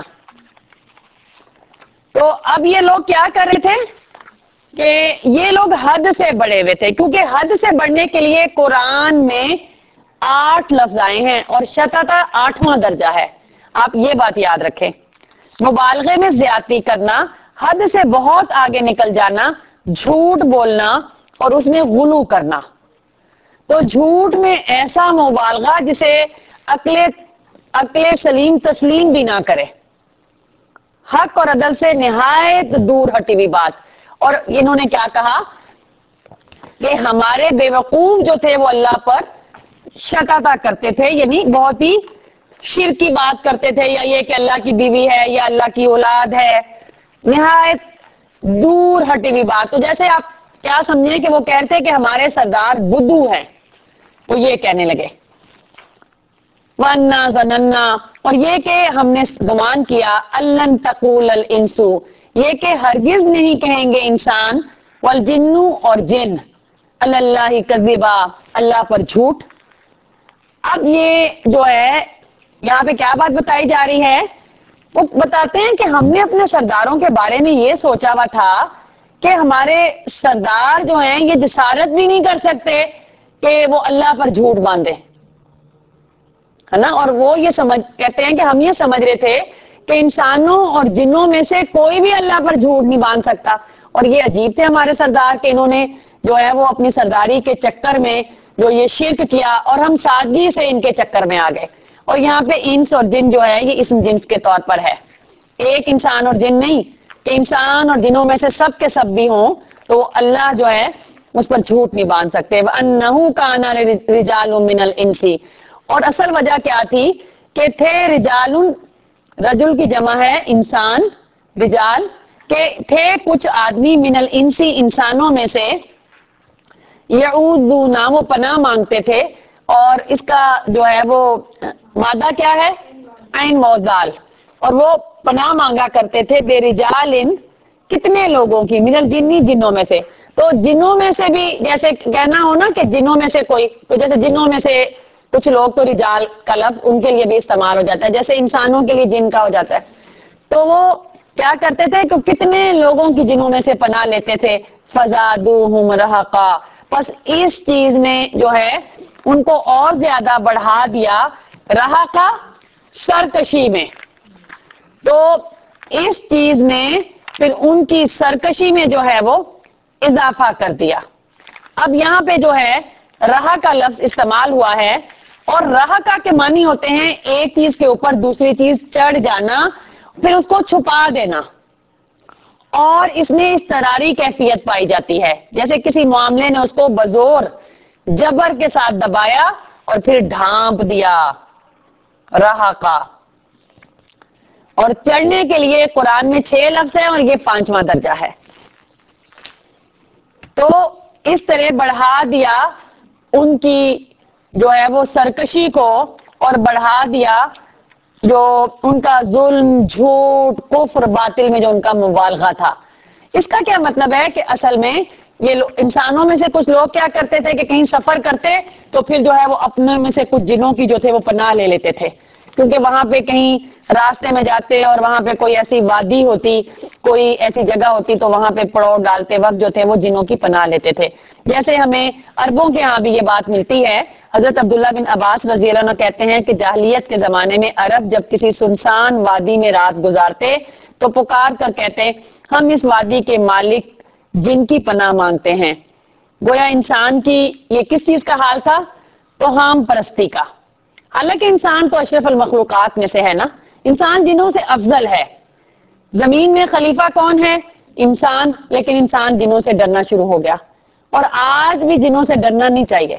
تو اب یہ لوگ کیا کر رہے تھے کہ یہ لوگ حد سے بڑھے ہوئے تھے، کیونکہ حد سے بڑھنے کے لیے قرآن میں 8 لفظ آئے ہیں اور شتاتا 8واں درجہ ہے. آپ یہ بات یاد رکھیں، مبالغے میں زیادتی کرنا، حد سے بہت آگے نکل جانا، جھوٹ بولنا اور اس میں غلو کرنا. تو جھوٹ میں ایسا مبالغہ جسے عقل سلیم تسلیم بھی نہ کرے، حق اور عدل سے نہایت دور ہٹی ہوئی بات. اور انہوں نے کیا کہا کہ ہمارے بیوقوف جو تھے وہ اللہ پر شتاتا کرتے تھے، یعنی بہت ہی شرک کی بات کرتے تھے، یا یہ کہ اللہ کی بیوی ہے یا اللہ کی اولاد ہے، نہایت دور ہٹی ہوئی بات. تو جیسے آپ کیا سمجھیں کہ وہ کہتے کہ ہمارے سردار بدھو ہیں، وہ یہ کہنے لگے. وَأَنَّا ظَنَنَّا، اور یہ کہ ہم نے گمان کیا، أَلَّن تَقُولَ الْإِنسُ، یہ کہ ہرگز نہیں کہیں گے انسان، وَالْجِنُّ، اور جن، عَلَى اللَّهِ كَذِبًا، اللہ پر جھوٹ. اب یہ جو ہے یہاں پہ کیا بات بتائی جا رہی ہے؟ وہ بتاتے ہیں کہ ہم نے اپنے سرداروں کے بارے میں یہ سوچا ہوا تھا کہ ہمارے سردار جو ہیں یہ جسارت بھی نہیں کر سکتے کہ وہ اللہ پر جھوٹ باندھے، ہے نا. اور وہ یہ کہتے ہیں کہ ہم یہ سمجھ رہے تھے کہ انسانوں اور جنوں میں سے کوئی بھی اللہ پر جھوٹ نہیں باندھ سکتا. اور یہ عجیب تھے ہمارے سردار کہ انہوں نے جو ہے وہ اپنی سرداری کے چکر میں جو یہ شرک کیا، اور ہم سادگی سے ان کے چکر میں آ گئے. اور یہاں پہ انس اور جن جو ہے یہ اسم جنس کے طور پر ہے، ایک انسان اور جن نہیں کہ انسان اور جنوں میں سے سب کے سب بھی ہوں تو اللہ جو ہے اس پر جھوٹ نہیں باندھ سکتے. وَأَنَّهُ كَانَ رِجَالٌ مِّنَ الْإِنسِ، اور اصل وجہ کیا تھی کہ تھے رجال، رجل کی جمع ہے انسان، رجال، کہ تھے کچھ آدمی من الانس، انسانوں میں سے، یعوذون، وہ پناہ مانگتے تھے. اور اس کا جو ہے وہ مادہ کیا ہے؟ عین موضال. اور وہ پناہ مانگا کرتے تھے بے رجال، کتنے لوگوں کی، من الجنی، جنوں میں سے. تو جنوں میں سے بھی جیسے کہنا ہو نا کہ جنوں میں سے کوئی، تو جیسے جنوں میں سے کچھ لوگ تو رجال کا لفظ ان کے لیے بھی استعمال ہو جاتا ہے جیسے انسانوں کے لیے جن کا ہو جاتا ہے. تو وہ کیا کرتے تھے کہ کتنے لوگوں کی جنوں میں سے پناہ لیتے تھے. فزادوہم رہقا، بس اس چیز نے جو ہے ان کو اور زیادہ بڑھا دیا، رہقا سرکشی میں. تو اس چیز نے پھر ان کی سرکشی میں جو ہے وہ اضافہ کر دیا. اب یہاں پہ جو ہے رہا کا لفظ استعمال ہوا ہے، اور رہا کا کے معنی ہوتے ہیں ایک چیز کے اوپر دوسری چیز چڑھ جانا پھر اس کو چھپا دینا. اور اس میں اضطراری کیفیت پائی جاتی ہے، جیسے کسی معاملے نے اس کو بزور جبر کے ساتھ دبایا اور پھر ڈھانپ دیا رہا کا. اور چڑھنے کے لیے قرآن میں 6 لفظ ہیں اور یہ 5واں درجہ ہے. تو اس طرح بڑھا دیا ان کی جو ہے وہ سرکشی کو، اور بڑھا دیا جو ان کا ظلم، جھوٹ، کفر، باطل میں جو ان کا مبالغہ تھا. اس کا کیا مطلب ہے کہ اصل میں یہ انسانوں میں سے کچھ لوگ کیا کرتے تھے کہ کہیں سفر کرتے تو پھر جو ہے وہ اپنے میں سے کچھ جنوں کی جو تھے وہ پناہ لے لیتے تھے، کیونکہ وہاں پہ کہیں راستے میں جاتے اور وہاں پہ کوئی ایسی وادی ہوتی، کوئی ایسی جگہ ہوتی تو وہاں پہ پڑاؤ ڈالتے وقت جو تھے وہ جنوں کی پناہ لیتے تھے. جیسے ہمیں عربوں کے ہاں بھی یہ بات ملتی ہے. حضرت عبداللہ بن عباس رضی اللہ عنہ کہتے ہیں کہ جاہلیت کے زمانے میں عرب جب کسی سنسان وادی میں رات گزارتے تو پکار کر کہتے ہم اس وادی کے مالک جن کی پناہ مانگتے ہیں. گویا انسان کی یہ کس چیز کا حال تھا؟ توہام پرستی کا. حالانکہ انسان تو اشرف المخلوقات میں سے ہے نا، انسان جنوں سے افضل ہے. زمین میں خلیفہ کون ہے؟ انسان. لیکن انسان جنوں سے ڈرنا شروع ہو گیا، اور آج بھی جنوں سے ڈرنا نہیں چاہیے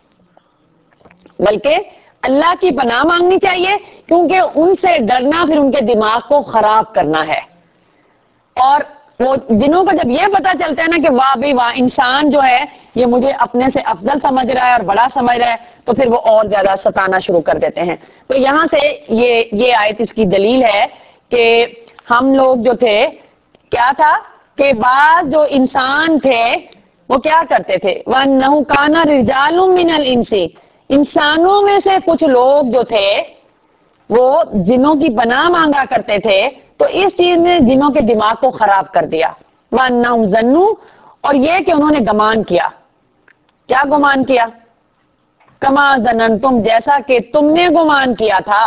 بلکہ اللہ کی پناہ مانگنی چاہیے، کیونکہ ان سے ڈرنا پھر ان کے دماغ کو خراب کرنا ہے. اور وہ جنوں کو جب یہ پتا چلتا ہے نا کہ واہ بھائی واہ انسان جو ہے یہ مجھے اپنے سے افضل سمجھ رہا ہے اور بڑا سمجھ رہا ہے، تو پھر وہ اور زیادہ ستانا شروع کر دیتے ہیں. تو یہاں سے یہ آیت اس کی دلیل ہے کہ ہم لوگ جو تھے کیا تھا کہ بعض جو انسان تھے وہ کیا کرتے تھے، وَأَنَّهُ كَانَ رِجَالٌ مِّنَ الْإِنسِ، انسانوں میں سے کچھ لوگ جو تھے وہ جنوں کی پناہ مانگا کرتے تھے. تو اس چیز نے جنوں کے دماغ کو خراب کر دیا. وَأَنَّهُمْ ظَنُّوا، اور یہ کہ انہوں نے گمان کیا. کیا گمان کیا؟ کما ظننتم، جیسا کہ تم نے گمان کیا تھا.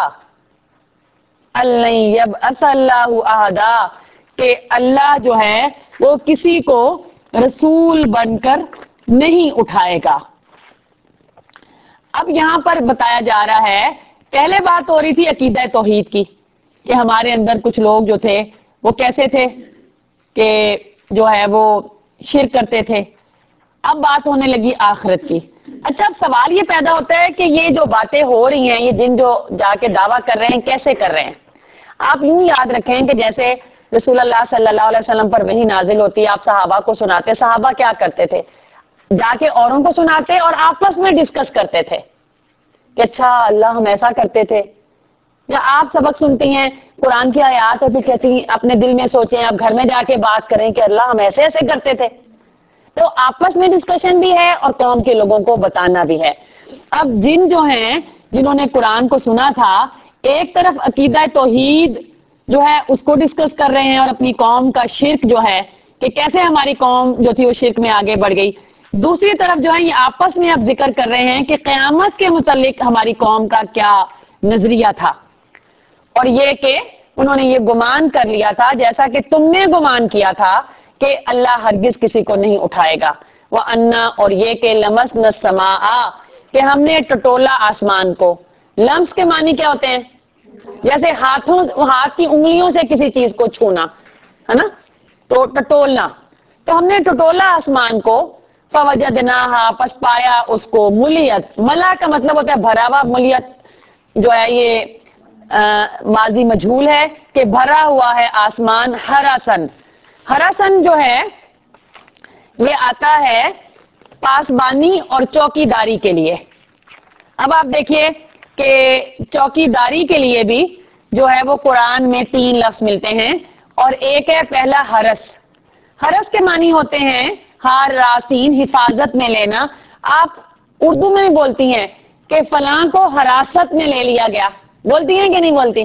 الَّن يَبْعَثَ اللَّهُ أَحَدًا، کہ اللہ جو ہے وہ کسی کو رسول بن کر نہیں اٹھائے گا. اب یہاں پر بتایا جا رہا ہے، پہلے بات ہو رہی تھی عقیدہ توحید کی کہ ہمارے اندر کچھ لوگ جو تھے وہ کیسے تھے کہ جو ہے وہ شرک کرتے تھے. اب بات ہونے لگی آخرت کی. اچھا اب سوال یہ پیدا ہوتا ہے کہ یہ جو باتیں ہو رہی ہیں، یہ جن جو جا کے دعویٰ کر رہے ہیں کیسے کر رہے ہیں؟ آپ یوں یاد رکھیں کہ جیسے رسول اللہ صلی اللہ علیہ وسلم پر وحی نازل ہوتی، آپ صحابہ کو سناتے. صحابہ کیا کرتے تھے؟ جا کے اوروں کو سناتے اور آپس میں ڈسکس کرتے تھے کہ اچھا اللہ ہم ایسا کرتے تھے. یا آپ سبق سنتی ہیں قرآن کی آیات اور پھر کہتی ہیں اپنے دل میں سوچیں، اب گھر میں جا کے بات کریں کہ اللہ ہم ایسے ایسے کرتے تھے. تو آپس میں ڈسکشن بھی ہے اور قوم کے لوگوں کو بتانا بھی ہے. اب جن جو ہیں جنہوں نے قرآن کو سنا تھا، ایک طرف عقیدہ توحید جو ہے اس کو ڈسکس کر رہے ہیں اور اپنی قوم کا شرک جو ہے کہ کیسے ہماری قوم جو تھی وہ شرک میں آگے بڑھ گئی. دوسری طرف جو ہے یہ آپس میں اب ذکر کر رہے ہیں کہ قیامت کے متعلق ہماری قوم کا کیا نظریہ تھا، اور یہ کہ انہوں نے یہ گمان کر لیا تھا جیسا کہ تم نے گمان کیا تھا کہ اللہ ہرگز کسی کو نہیں اٹھائے گا. وَأَنَّا، اور یہ کہ لَمَسْنَا السَّمَاءَ، کہ ہم نے ٹٹولا آسمان کو. لمس کے معنی کیا ہوتے ہیں؟ جیسے ہاتھ کی انگلیوں سے کسی چیز کو چھونا ہے نا، تو ٹٹولنا. تو ہم نے ٹٹولا آسمان کو. فَوَجَدْنَاهَا، پس پایا اس کو. مُلِيَتْ، ملا کا مطلب ہوتا ہے بھرا ہوا. ملیت جو ہے یہ ماضی مجھول ہے کہ بھرا ہوا ہے آسمان. ہراسن، ہراسن جو ہے یہ آتا ہے پاسبانی اور چوکی داری کے لیے. اب آپ دیکھیے کہ چوکی داری کے لیے بھی جو ہے وہ قرآن میں 3 لفظ ملتے ہیں، اور ایک ہے پہلا حرس. حرس کے معنی ہوتے ہیں حراسین، حفاظت میں لینا. آپ اردو میں بھی بولتی ہیں کہ فلاں کو حراست میں لے لیا گیا، بولتی ہیں کہ نہیں بولتی؟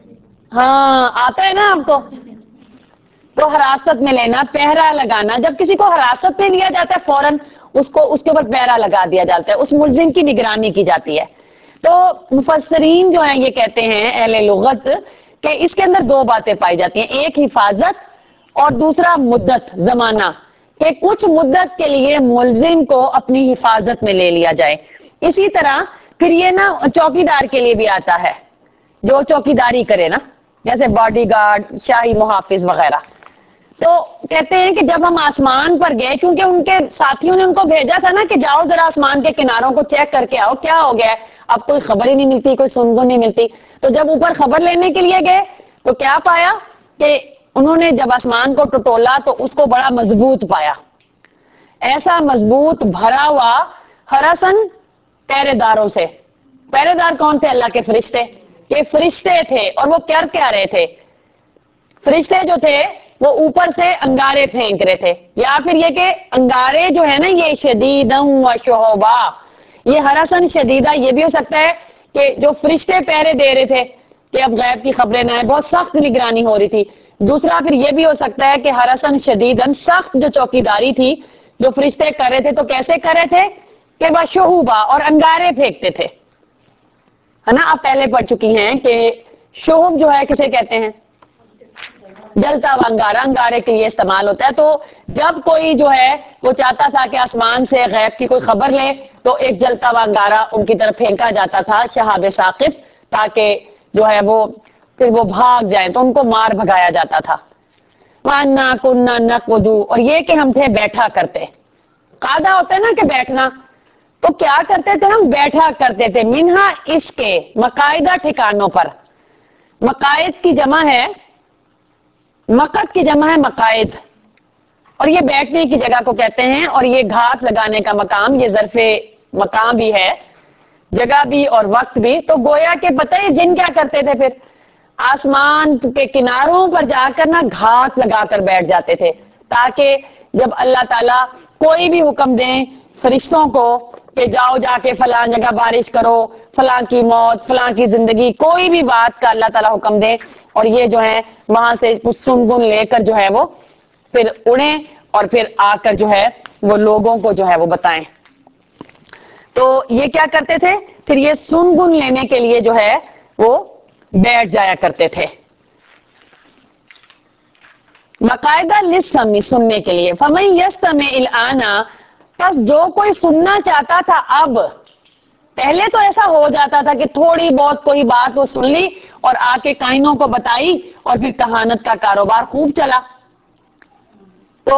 ہاں آتا ہے نا آپ کو. تو حراست میں لینا، پہرا لگانا. جب کسی کو حراست میں لیا جاتا ہے فوراً اس کے اوپر پہرا لگا دیا جاتا ہے، اس ملزم کی نگرانی کی جاتی ہے. تو مفسرین جو ہیں یہ کہتے ہیں اہل لغت کہ اس کے اندر 2 باتیں پائی جاتی ہیں، ایک حفاظت اور دوسرا مدت، زمانہ، کہ کچھ مدت کے لیے ملزم کو اپنی حفاظت میں لے لیا جائے. اسی طرح پھر یہ نا چوکی دار کے لیے بھی آتا ہے، جو چوکی داری کرے نا، جیسے باڈی گارڈ، شاہی محافظ وغیرہ. تو کہتے ہیں کہ جب ہم آسمان پر گئے، کیونکہ ان کے ساتھیوں نے ان کو بھیجا تھا نا کہ جاؤ ذرا آسمان کے کناروں کو چیک کر کے آؤ کیا ہو گیا ہے، اب کوئی خبر ہی نہیں ملتی، کوئی سنگن نہیں ملتی. تو جب اوپر خبر لینے کے لیے گئے تو کیا پایا کہ انہوں نے جب آسمان کو ٹٹولا تو اس کو بڑا مضبوط پایا، ایسا مضبوط بھرا ہوا حرسن پہرے داروں سے. پہرے دار کون تھے؟ اللہ کے فرشتے. یہ فرشتے تھے اور وہ کیا رہے تھے؟ فرشتے جو تھے وہ اوپر سے انگارے پھینک رہے تھے، یا پھر یہ کہ انگارے جو ہے نا یہ شدیداً و شہبا، یہ حرسن شدیدہ یہ بھی ہو سکتا ہے کہ جو فرشتے پہرے دے رہے تھے کہ اب غیب کی خبریں نہ آئے، بہت سخت نگرانی ہو رہی تھی. دوسرا پھر یہ بھی ہو سکتا ہے کہ حرسن شدیداً سخت جو چوکیداری تھی جو فرشتے کر رہے تھے، تو کیسے کر رہے تھے کہ وشہبا، اور انگارے پھینکتے تھے، ہے نا. آپ پہلے پڑھ چکی ہیں کہ شہب جو ہے کسے کہتے ہیں؟ جلتا ہوا انگارہ، انگارے کے لیے استعمال ہوتا ہے. تو جب کوئی جو ہے وہ چاہتا تھا کہ آسمان سے غیب کی کوئی خبر لے تو ایک جلتا ہوا انگارہ ان کی طرف پھینکا جاتا تھا، شہاب ثاقب، تاکہ جو ہے وہ پھر وہ بھاگ جائیں، تو ان کو مار بھگایا جاتا تھا. وَأَنَّا كُنَّا نَقْعُدُ، اور یہ کہ ہم تھے بیٹھا کرتے. قاعدہ ہوتا ہے نا کہ بیٹھنا، تو کیا کرتے تھے؟ ہم بیٹھا کرتے تھے. منہا، اس کے، مقاعدہ ٹھکانوں پر. مقاعد کی جمع ہے، مقعد کی جمع ہے مقاعد، اور یہ بیٹھنے کی جگہ کو کہتے ہیں. اور یہ گھات لگانے کا مقام، یہ ظرف مقام بھی ہے، جگہ بھی اور وقت بھی. تو گویا کہ پتہ ہے جن کیا کرتے تھے؟ پھر آسمان کے کناروں پر جا کر نا گھات لگا کر بیٹھ جاتے تھے، تاکہ جب اللہ تعالیٰ کوئی بھی حکم دیں فرشتوں کو کہ جاؤ جا کے فلاں جگہ بارش کرو، فلاں کی موت، فلاں کی زندگی، کوئی بھی بات کا اللہ تعالیٰ حکم دے، اور یہ جو ہے وہاں سے کچھ سنگن لے کر جو ہے وہ پھر اڑیں اور پھر آ کر جو ہے وہ لوگوں کو جو ہے وہ بتائیں. تو یہ کیا کرتے تھے؟ پھر یہ سنگن لینے کے لیے جو ہے وہ بیٹھ جایا کرتے تھے. مقاعدہ للسمع، سننے کے لیے. فَمَن يَسْتَمِعِ الْآنَ، پس جو کوئی سننا چاہتا تھا اب. پہلے تو ایسا ہو جاتا تھا کہ تھوڑی بہت کوئی بات وہ سن لی اور آ کے کائنوں کو بتائی اور پھر کہانت کا کاروبار خوب چلا. تو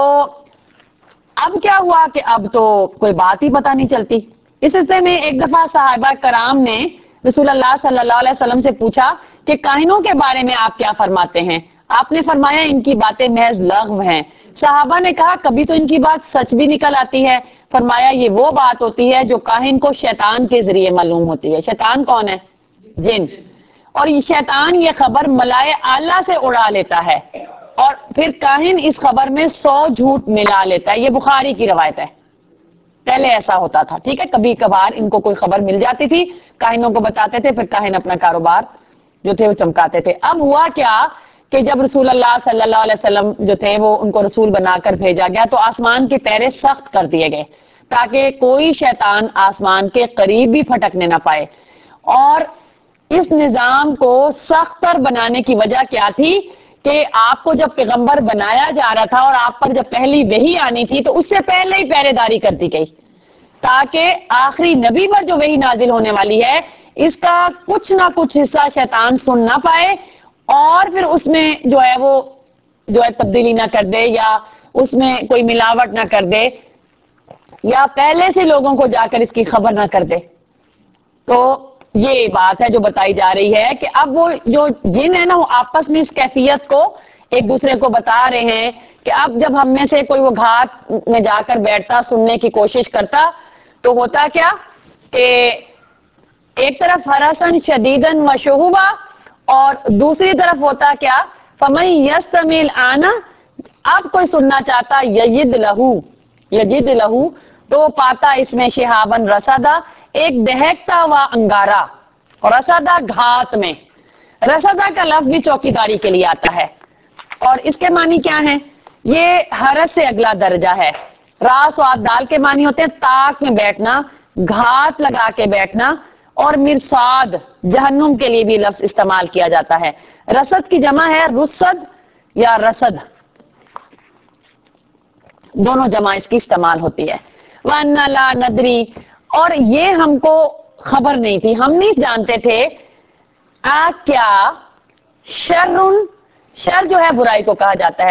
اب کیا ہوا کہ اب تو کوئی بات ہی پتہ نہیں چلتی. اس سلسلے میں ایک دفعہ صحابہ کرام نے رسول اللہ صلی اللہ علیہ وسلم سے پوچھا کہ کاہنوں کے بارے میں آپ کیا فرماتے ہیں؟ آپ نے فرمایا ان کی باتیں محض لغو ہیں. صحابہ نے کہا کبھی تو ان کی بات سچ بھی نکل آتی ہے. فرمایا یہ وہ بات ہوتی ہے جو کاہن کو شیطان کے ذریعے معلوم ہوتی ہے. شیطان کون ہے؟ جن. اور یہ شیطان یہ خبر ملائے اعلیٰ سے اڑا لیتا ہے اور پھر کاہن اس خبر میں 100 جھوٹ ملا لیتا ہے. یہ بخاری کی روایت ہے. پہلے ایسا ہوتا تھا، ٹھیک ہے، کبھی کبھار ان کو کوئی خبر مل جاتی تھی، کاہنوں کو بتاتے تھے، پھر کاہن اپنا کاروبار جو تھے وہ چمکاتے تھے. اب ہوا کیا کہ جب رسول اللہ صلی اللہ علیہ وسلم جو تھے وہ ان کو رسول بنا کر بھیجا گیا تو آسمان کے پہرے سخت کر دیے گئے تاکہ کوئی شیطان آسمان کے قریب بھی پھٹکنے نہ پائے. اور اس نظام کو سختر بنانے کی وجہ کیا تھی کہ آپ کو جب پیغمبر بنایا جا رہا تھا اور آپ پر جب پہلی وحی آنی تھی تو اس سے پہلے ہی پہرے داری کر دی گئی تاکہ آخری نبی پر جو وحی نازل ہونے والی ہے اس کا کچھ نہ کچھ حصہ شیطان سن نہ پائے اور پھر اس میں جو ہے وہ جو ہے تبدیلی نہ کر دے یا اس میں کوئی ملاوٹ نہ کر دے یا پہلے سے لوگوں کو جا کر اس کی خبر نہ کر دے. تو یہ بات ہے جو بتائی جا رہی ہے کہ اب وہ جو جن ہے نا وہ آپس میں اس کیفیت کو ایک دوسرے کو بتا رہے ہیں کہ اب جب ہم میں سے کوئی وہ گھات میں جا کر بیٹھتا سننے کی کوشش کرتا تو ہوتا کیا کہ ایک طرف حرسن شدیدن و شہوبا اور دوسری طرف ہوتا کیا فَمَن يَسْتَمِعِ الْآنَ، اب کوئی سننا چاہتا یجد لہو تو پاتا اس میں شہابن رسدا، ایک دہکتا ہوا انگارہ. اور رسدا گھات میں، رسدا کا لفظ بھی چوکیداری کے لیے آتا ہے اور اس کے معنی کیا ہیں؟ یہ حرس سے اگلا درجہ ہے. راس و دال کے معنی ہوتے ہیں تاک میں بیٹھنا، گھات لگا کے بیٹھنا، اور مرصاد جہنم کے لیے بھی لفظ استعمال کیا جاتا ہے. رسد کی جمع ہے رسد یا رسد، دونوں جمع اس کی استعمال ہوتی ہے. وَأَنَّا لَا نَدْرِي، اور یہ ہم کو خبر نہیں تھی، ہم نہیں جانتے تھے کیا شر جو ہے برائی کو کہا جاتا ہے،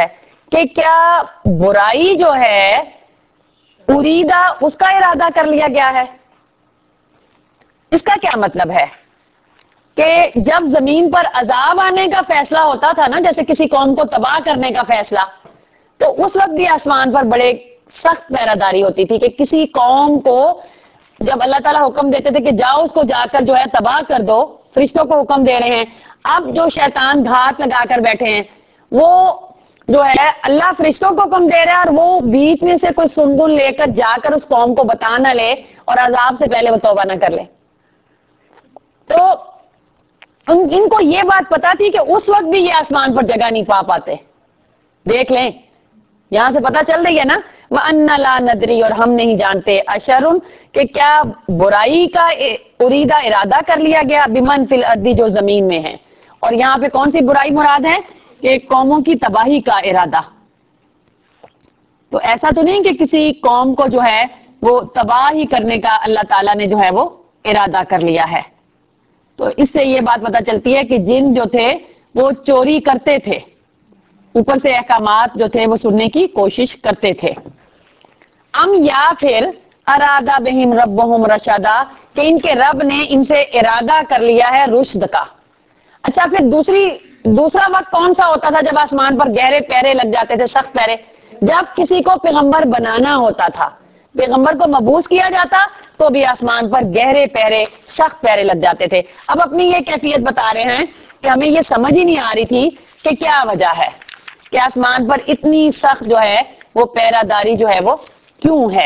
کہ کیا برائی جو ہے اریدا اس کا ارادہ کر لیا گیا ہے؟ اس کا کیا مطلب ہے کہ جب زمین پر عذاب آنے کا فیصلہ ہوتا تھا نا، جیسے کسی قوم کو تباہ کرنے کا فیصلہ، تو اس وقت بھی آسمان پر بڑے سخت پہراداری ہوتی تھی کہ کسی قوم کو جب اللہ تعالیٰ حکم دیتے تھے کہ جاؤ اس کو جا کر جو ہے تباہ کر دو، فرشتوں کو حکم دے رہے ہیں، اب جو شیطان گھات لگا کر بیٹھے ہیں وہ جو ہے اللہ فرشتوں کو حکم دے رہا ہے اور وہ بیچ میں سے کوئی سنگن لے کر جا کر اس قوم کو بتا نہ لے اور عذاب سے پہلے وہ توبہ نہ کر لے. تو ان کو یہ بات پتا تھی کہ اس وقت بھی یہ آسمان پر جگہ نہیں پا پاتے. دیکھ لیں یہاں سے پتا چل رہی ہے نا، وَأَنَّ لَا نَدْرِي، اور ہم نہیں جانتے، اشرٌ کہ کیا برائی کا اریدہ ارادہ کر لیا گیا، بمن فی الارض جو زمین میں ہے. اور یہاں پہ کون سی برائی مراد ہے؟ کہ قوموں کی تباہی کا ارادہ. تو ایسا تو نہیں کہ کسی قوم کو جو ہے وہ تباہ ہی کرنے کا اللہ تعالیٰ نے جو ہے وہ ارادہ کر لیا ہے. تو اس سے یہ بات پتا چلتی ہے کہ جن جو تھے وہ چوری کرتے تھے، اوپر سے احکامات جو تھے وہ سننے کی کوشش کرتے تھے. ام یا پھر ارادہ بہم ربہم رشدا، کہ ان کے رب نے ان سے ارادہ کر لیا ہے رشد کا. اچھا پھر دوسرا وقت کون سا ہوتا تھا جب آسمان پر گہرے پہرے لگ جاتے تھے، سخت پہرے؟ جب کسی کو پیغمبر بنانا ہوتا تھا، پیغمبر کو مبعوث کیا جاتا تو بھی آسمان پر گہرے پہرے، سخت پہرے لگ جاتے تھے. اب اپنی یہ کیفیت بتا رہے ہیں کہ ہمیں یہ سمجھ ہی نہیں آ رہی تھی کہ کیا وجہ ہے کہ آسمان پر اتنی سخت جو ہے وہ پہرہ داری جو ہے وہ کیوں ہے.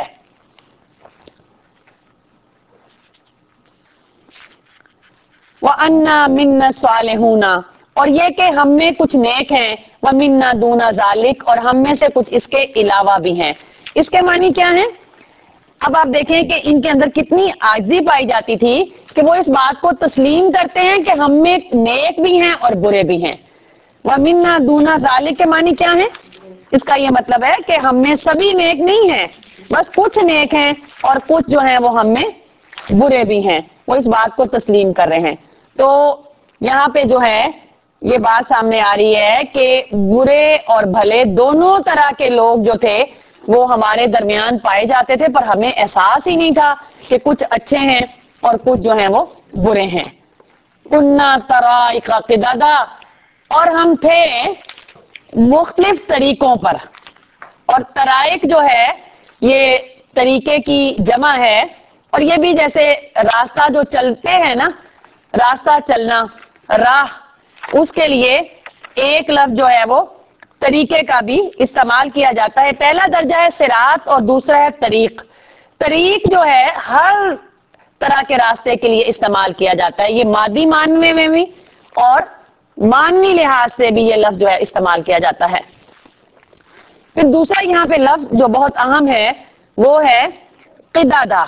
وَأَنَّا مِنَّا الصَّالِحُونَ، اور یہ کہ ہم میں کچھ نیک ہیں، وَمِنَّا دُونَ ذَلِكَ، اور ہم میں سے کچھ اس کے علاوہ بھی ہیں. اس کے معنی کیا ہیں؟ اب آپ دیکھیں کہ ان کے اندر کتنی عاجزی پائی جاتی تھی کہ وہ اس بات کو تسلیم کرتے ہیں کہ ہم میں نیک بھی ہیں اور برے بھی ہیں. وَمِنَّا دُونَ ذَلِكَ کے معنی کیا ہیں؟ اس کا یہ مطلب ہے کہ ہم میں سبھی نیک نہیں ہیں، بس کچھ نیک ہیں اور کچھ جو ہیں وہ ہم میں برے بھی ہیں. وہ اس بات کو تسلیم کر رہے ہیں. تو یہاں پہ جو ہے یہ بات سامنے آ رہی ہے کہ برے اور بھلے دونوں طرح کے لوگ جو تھے وہ ہمارے درمیان پائے جاتے تھے، پر ہمیں احساس ہی نہیں تھا کہ کچھ اچھے ہیں اور کچھ جو ہیں وہ برے ہیں. کُنَّا طَرَائِقَ قِدَدًا، اور ہم تھے مختلف طریقوں پر. اور طرائق جو ہے یہ طریقے کی جمع ہے، اور یہ بھی جیسے راستہ جو چلتے ہیں نا، راستہ چلنا، راہ، اس کے لیے ایک لفظ جو ہے وہ طریقے کا بھی استعمال کیا جاتا ہے. پہلا درجہ ہے صراط اور دوسرا ہے طریق. طریق جو ہے ہر طرح کے راستے کے لیے استعمال کیا جاتا ہے. یہ مادی معنی میں بھی اور معنی لحاظ سے بھی یہ لفظ جو ہے استعمال کیا جاتا ہے. پھر دوسرا یہاں پہ لفظ جو بہت اہم ہے وہ ہے قدادہ.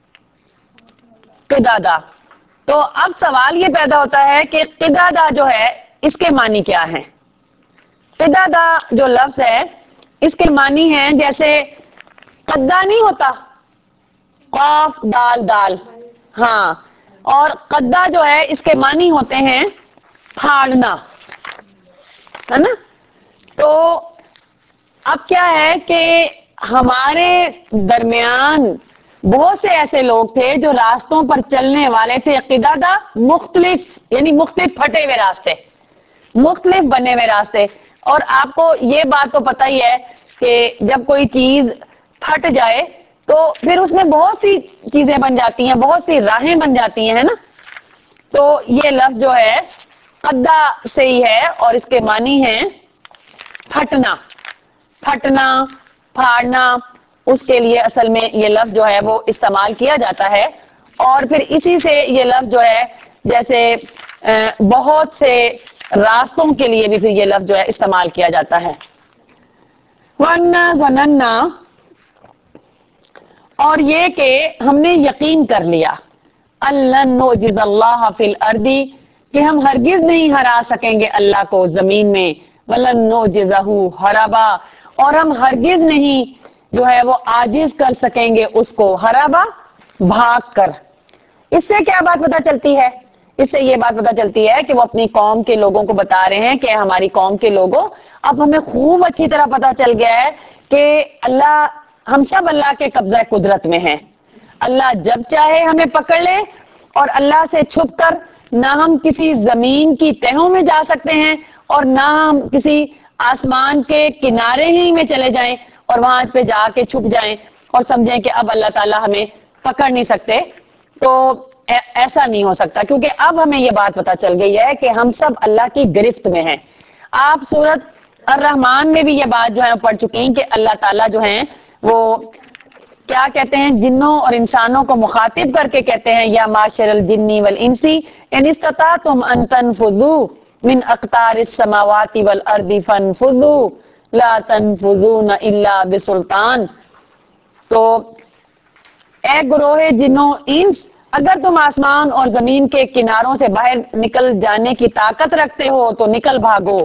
قدادہ. تو اب سوال یہ پیدا ہوتا ہے کہ قدادہ جو ہے اس کے معنی کیا ہے؟ قدادہ جو لفظ ہے اس کے معنی ہیں جیسے قدہ نہیں ہوتا، قاف دال دال، ہاں، اور قدہ جو ہے اس کے معنی ہوتے ہیں پھاڑنا، ہے نا. تو اب کیا ہے کہ ہمارے درمیان بہت سے ایسے لوگ تھے جو راستوں پر چلنے والے تھے. قدادہ مختلف، یعنی مختلف پھٹے ہوئے راستے، مختلف بنے ہوئے راستے. اور آپ کو یہ بات تو پتہ ہی ہے کہ جب کوئی چیز پھٹ جائے تو پھر اس میں بہت سی چیزیں بن جاتی ہیں، بہت سی راہیں بن جاتی ہیں، ہے نا. تو یہ لفظ جو ہے قدہ سے ہی ہے اور اس کے معنی ہیں پھٹنا، پھٹنا، پھاڑنا. اس کے لیے اصل میں یہ لفظ جو ہے وہ استعمال کیا جاتا ہے. اور پھر اسی سے یہ لفظ جو ہے جیسے بہت سے راستوں کے لیے بھی پھر یہ لفظ جو ہے استعمال کیا جاتا ہے. وَأَنَّا ظَنَنَّا، اور یہ کہ ہم نے یقین کر لیا، أَلَّن نُعْجِزَ اللَّهَ فِي الْأَرْضِ، کہ ہم ہرگز نہیں ہرا سکیں گے اللہ کو زمین میں، وَلَن نُعْجِزَهُ هَرَبًا، اور ہم ہرگز نہیں جو ہے وہ عاجز کر سکیں گے اس کو، ہربا، بھاگ کر. اس سے کیا بات پتہ چلتی ہے؟ اس سے یہ بات پتہ چلتی ہے کہ وہ اپنی قوم کے لوگوں کو بتا رہے ہیں کہ ہماری قوم کے لوگوں، اب ہمیں خوب اچھی طرح پتہ چل گیا ہے کہ اللہ، ہم سب اللہ کے قبضہ قدرت میں ہیں. اللہ جب چاہے ہمیں پکڑ لے، اور اللہ سے چھپ کر نہ ہم کسی زمین کی تہوں میں جا سکتے ہیں اور نہ ہم کسی آسمان کے کنارے ہی میں چلے جائیں اور وہاں پہ جا کے چھپ جائیں اور سمجھیں کہ اب اللہ تعالیٰ ہمیں پکڑ نہیں سکتے. تو ایسا نہیں ہو سکتا، کیونکہ اب ہمیں یہ بات پتہ چل گئی ہے کہ ہم سب اللہ کی گرفت میں ہیں. آپ سورۃ الرحمن میں بھی یہ بات جو ہے پڑھ چکی ہیں کہ اللہ تعالیٰ جو ہیں وہ کیا کہتے ہیں، جنوں اور انسانوں کو مخاطب کر کے کہتے ہیں یا معاشر الجن والانس ان استطعتم ان تنفذوا من اقطار السماوات والارض فانفذوا لا تنفذون الا بسلطان. تو اے گروہ جنوں انس، اگر تم آسمان اور زمین کے کناروں سے باہر نکل جانے کی طاقت رکھتے ہو تو نکل بھاگو،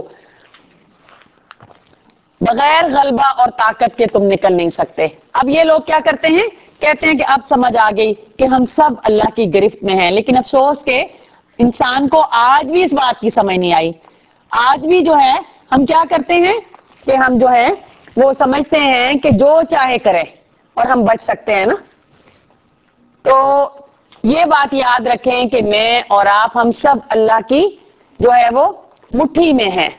بغیر غلبہ اور طاقت کے تم نکل نہیں سکتے. اب یہ لوگ کیا کرتے ہیں، کہتے ہیں کہ اب سمجھ آ گئی کہ ہم سب اللہ کی گرفت میں ہیں، لیکن افسوس کہ انسان کو آج بھی اس بات کی سمجھ نہیں آئی. آج بھی جو ہے ہم کیا کرتے ہیں کہ ہم جو ہے وہ سمجھتے ہیں کہ جو چاہے کرے اور ہم بچ سکتے ہیں نا. تو یہ بات یاد رکھیں کہ میں اور آپ ہم سب اللہ کی جو ہے وہ مٹھی میں ہیں.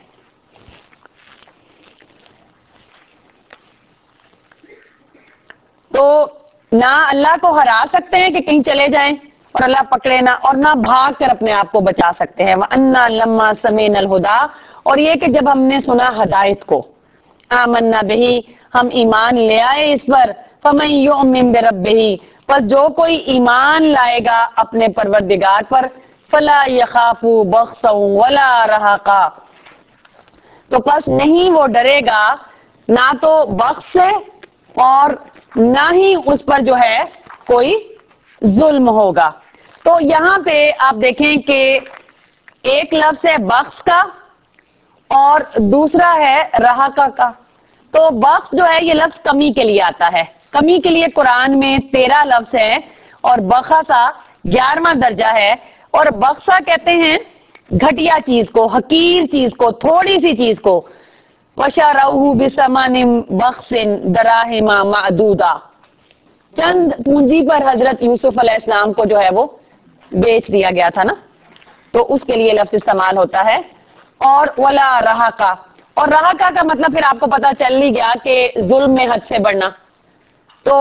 تو نہ اللہ کو ہرا سکتے ہیں کہ کہیں چلے جائیں اور اللہ پکڑے نہ، اور نہ بھاگ کر اپنے آپ کو بچا سکتے ہیں. وَأَنَّا لَمَّا سَمِعْنَا الْهُدَىٰ، اور یہ کہ جب ہم نے سنا ہدایت کو، آمنا بہی، ہم ایمان لے آئے اس پر، فَمَن يُؤْمِن بِرَبِّهِ، پس جو کوئی ایمان لائے گا اپنے پروردگار پر، فَلَا يَخَافُ بَخْسًا وَلَا رَهَقًا، تو پس نہیں وہ ڈرے گا نہ تو بخس سے اور نہ ہی اس پر جو ہے کوئی ظلم ہوگا. تو یہاں پہ آپ دیکھیں کہ ایک لفظ ہے بخس کا اور دوسرا ہے رہقہ کا. تو بخس جو ہے یہ لفظ کمی کے لیے آتا ہے، کمی کے لیے قرآن میں 13 لفظ ہے اور بخسا 11واں درجہ ہے. اور بخسا کہتے ہیں گھٹیا چیز کو، حقیر چیز کو، تھوڑی سی چیز کو. وَشَرَوْهُ بِثَمَنٍ بَخْسٍ دَرَاهِمَ مَعْدُودَةٍ، چند پونجی پر حضرت یوسف علیہ السلام کو جو ہے وہ بیچ دیا گیا تھا نا، تو اس کے لیے لفظ استعمال ہوتا ہے. اور ولا رہقہ، اور رہقہ کا مطلب پھر آپ کو پتا چل ہی گیا کہ ظلم میں حد سے بڑھنا. تو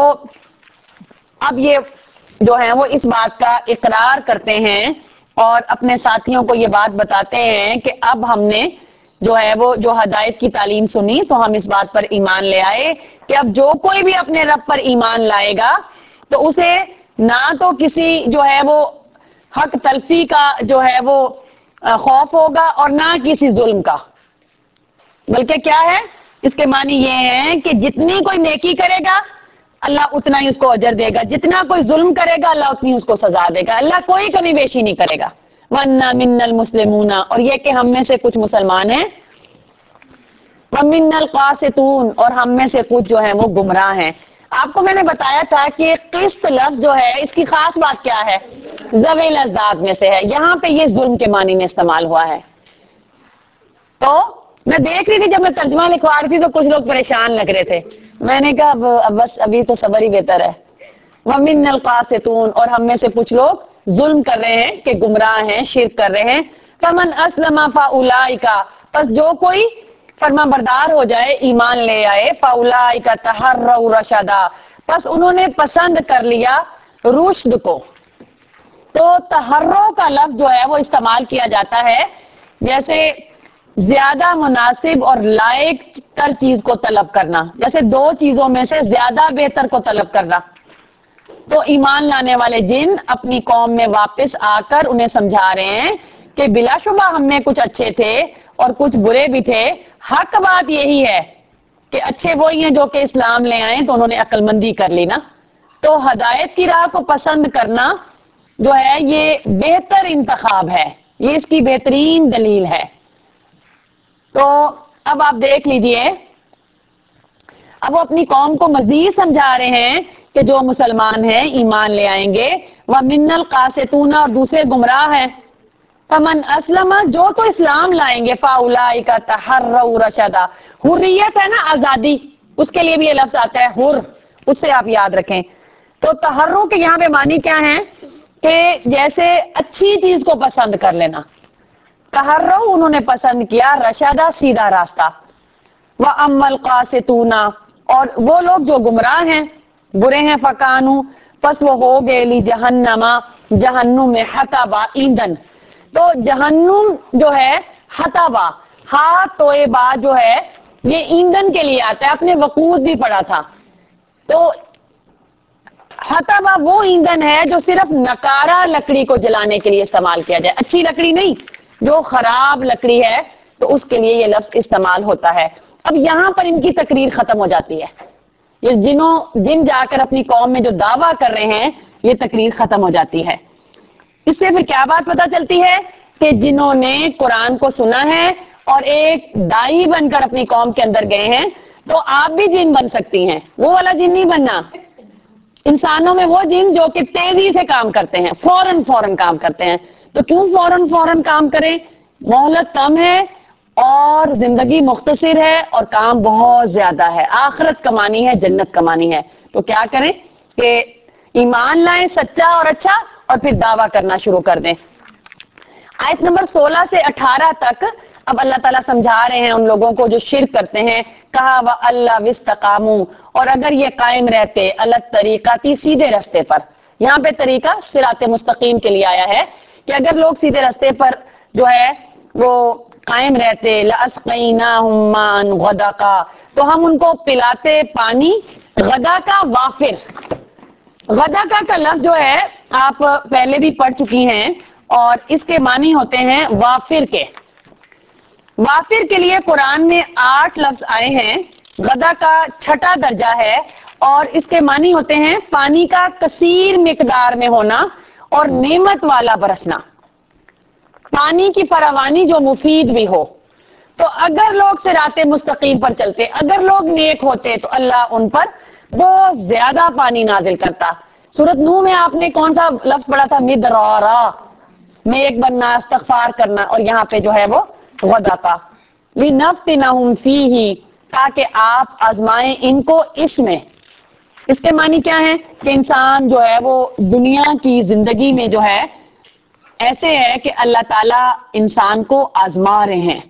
اب یہ جو ہے وہ اس بات کا اقرار کرتے ہیں اور اپنے ساتھیوں کو یہ بات بتاتے ہیں کہ اب ہم نے جو ہے وہ جو ہدایت کی تعلیم سنی تو ہم اس بات پر ایمان لے آئے کہ اب جو کوئی بھی اپنے رب پر ایمان لائے گا تو اسے نہ تو کسی جو ہے وہ حق تلفی کا جو ہے وہ خوف ہوگا اور نہ کسی ظلم کا، بلکہ کیا ہے، اس کے معنی یہ ہے کہ جتنی کوئی نیکی کرے گا اللہ اتنا ہی اس کو اجر دے گا، جتنا کوئی ظلم کرے گا اللہ اتنی اس کو سزا دے گا. اللہ کوئی کمی بیشی نہیں کرے گا. وَأَنَّا مِنَّا الْمُسْلِمُونَ، اور یہ کہ ہم میں سے کچھ مسلمان ہیں، وَمِنَّا الْقَاسِطُونَ، اور ہم میں سے کچھ جو ہیں وہ گمراہ ہیں. آپ کو میں نے بتایا تھا کہ قسط لفظ جو ہے اس کی خاص بات کیا ہے، ذوی الاضداد میں سے ہے. یہاں پہ یہ ظلم کے معنی میں استعمال ہوا ہے. تو میں دیکھ رہی تھی جب میں ترجمہ لکھوا رہی تھی تو کچھ لوگ پریشان لگ رہے تھے. میں نے کہا اب بس ابھی تو صبر ہی بہتر ہے. وَمِنَّا الْقَاسِطُونَ، اور ہم میں سے کچھ لوگ ظلم کر رہے ہیں کہ گمراہ ہیں، شرک کر رہے ہیں. فَمَنْ أَسْلَمَ فَأُولَٰئِكَ، پس جو کوئی فرما بردار ہو جائے، ایمان لے آئے، فَأُولَٰئِكَ تَحَرَّوْا رَشَدًا، پس انہوں نے پسند کر لیا رشد کو. تو تحرّو کا لفظ جو ہے وہ استعمال کیا جاتا ہے جیسے زیادہ مناسب اور لائق تر چیز کو طلب کرنا، جیسے دو چیزوں میں سے زیادہ بہتر کو طلب کرنا. تو ایمان لانے والے جن اپنی قوم میں واپس آ کر انہیں سمجھا رہے ہیں کہ بلا شبہ ہم میں کچھ اچھے تھے اور کچھ برے بھی تھے. حق بات یہی ہے کہ اچھے وہی ہیں جو کہ اسلام لے آئیں تو انہوں نے عقل مندی کر لی نا. تو ہدایت کی راہ کو پسند کرنا جو ہے یہ بہتر انتخاب ہے، یہ اس کی بہترین دلیل ہے. تو اب آپ دیکھ لیجئے، اب وہ اپنی قوم کو مزید سمجھا رہے ہیں کہ جو مسلمان ہیں ایمان لے آئیں گے. وَمِنَّ الْقَاسِطُونَ، اور دوسرے گمراہ ہیں. فمن اسلم، جو تو اسلام لائیں گے، فاولئک تحروا رشدا، حریت ہے نا آزادی، اس کے لیے بھی یہ لفظ آتا ہے حر، اس سے آپ یاد رکھیں. تو تحرر کے یہاں پہ معنی کیا ہے کہ جیسے اچھی چیز کو پسند کر لینا. تحرر انہوں نے پسند کیا رشدا سیدھا راستہ. وَأَمَّا الْقَاسِطُونَ، اور وہ لوگ جو گمراہ ہیں، برے ہیں، فَكَانُوا، پس وہ ہو گئے لی جہنم، جہنم میں حطبا، ایندھن. تو جہنم جو ہے حطبا، ہاتھ توئے بعد جو ہے یہ ایندھن کے لیے آتا ہے، اپنے وقود بھی پڑا تھا. تو حطبا وہ ایندھن ہے جو صرف نکارا لکڑی کو جلانے کے لیے استعمال کیا جائے، اچھی لکڑی نہیں، جو خراب لکڑی ہے تو اس کے لیے یہ لفظ استعمال ہوتا ہے. اب یہاں پر ان کی تقریر ختم ہو جاتی ہے. یہ جن جا کر اپنی قوم میں جو دعویٰ کر رہے ہیں یہ تقریر ختم ہو جاتی ہے. اس سے پھر کیا بات پتہ چلتی ہے کہ جنہوں نے قرآن کو سنا ہے اور ایک دائی بن کر اپنی قوم کے اندر گئے ہیں، تو آپ بھی جن بن سکتی ہیں. وہ والا جن نہیں بننا، انسانوں میں وہ جن جو کہ تیزی سے کام کرتے ہیں، فوراً کام کرتے ہیں. تو کیوں فوراً کام کریں؟ مہلت کم ہے اور زندگی مختصر ہے اور کام بہت زیادہ ہے، آخرت کمانی ہے، جنت کمانی ہے. تو کیا کریں کہ ایمان لائیں سچا اور اچھا، اور پھر دعویٰ کرنا شروع کر دیں. آیت نمبر 16 سے 18 تک اب اللہ تعالیٰ سمجھا رہے ہیں ان لوگوں کو جو شرک کرتے ہیں. کہا وَأَلَّا وَاسْتَقَامُوا، اور اگر یہ قائم رہتے الگ طریقہ تھی، سیدھے رستے پر. یہاں پہ طریقہ صراط مستقیم کے لیے آیا ہے کہ اگر لوگ سیدھے رستے پر جو ہے وہ قائم رہتے، لَأَسْقَيْنَاهُمْ مَاءً غَدَقًا، تو ہم ان کو پلاتے پانی غدا کا وافر. غدا کا لفظ جو ہے آپ پہلے بھی پڑھ چکی ہیں اور اس کے معنی ہوتے ہیں وافر کے. وافر کے لیے قرآن میں 8 لفظ آئے ہیں. غدا کا 6 درجہ ہے اور اس کے معنی ہوتے ہیں پانی کا کثیر مقدار میں ہونا اور نعمت والا برسنا، پانی کی فراوانی جو مفید بھی ہو. تو اگر لوگ صراط مستقیم پر چلتے، اگر لوگ نیک ہوتے، تو اللہ ان پر بہت زیادہ پانی نازل کرتا. سورۃ نوح میں آپ نے کون سا لفظ پڑھا تھا؟ مدرارا، نیک بننا، استغفار کرنا، اور یہاں پہ جو ہے وہ غدا کا. لِنَفْتِنَهُمْ فِيهِ، تاکہ آپ آزمائیں ان کو اس میں. اس کے معنی کیا ہے کہ انسان جو ہے وہ دنیا کی زندگی میں جو ہے ایسے ہے کہ اللہ تعالیٰ انسان کو آزما رہے ہیں.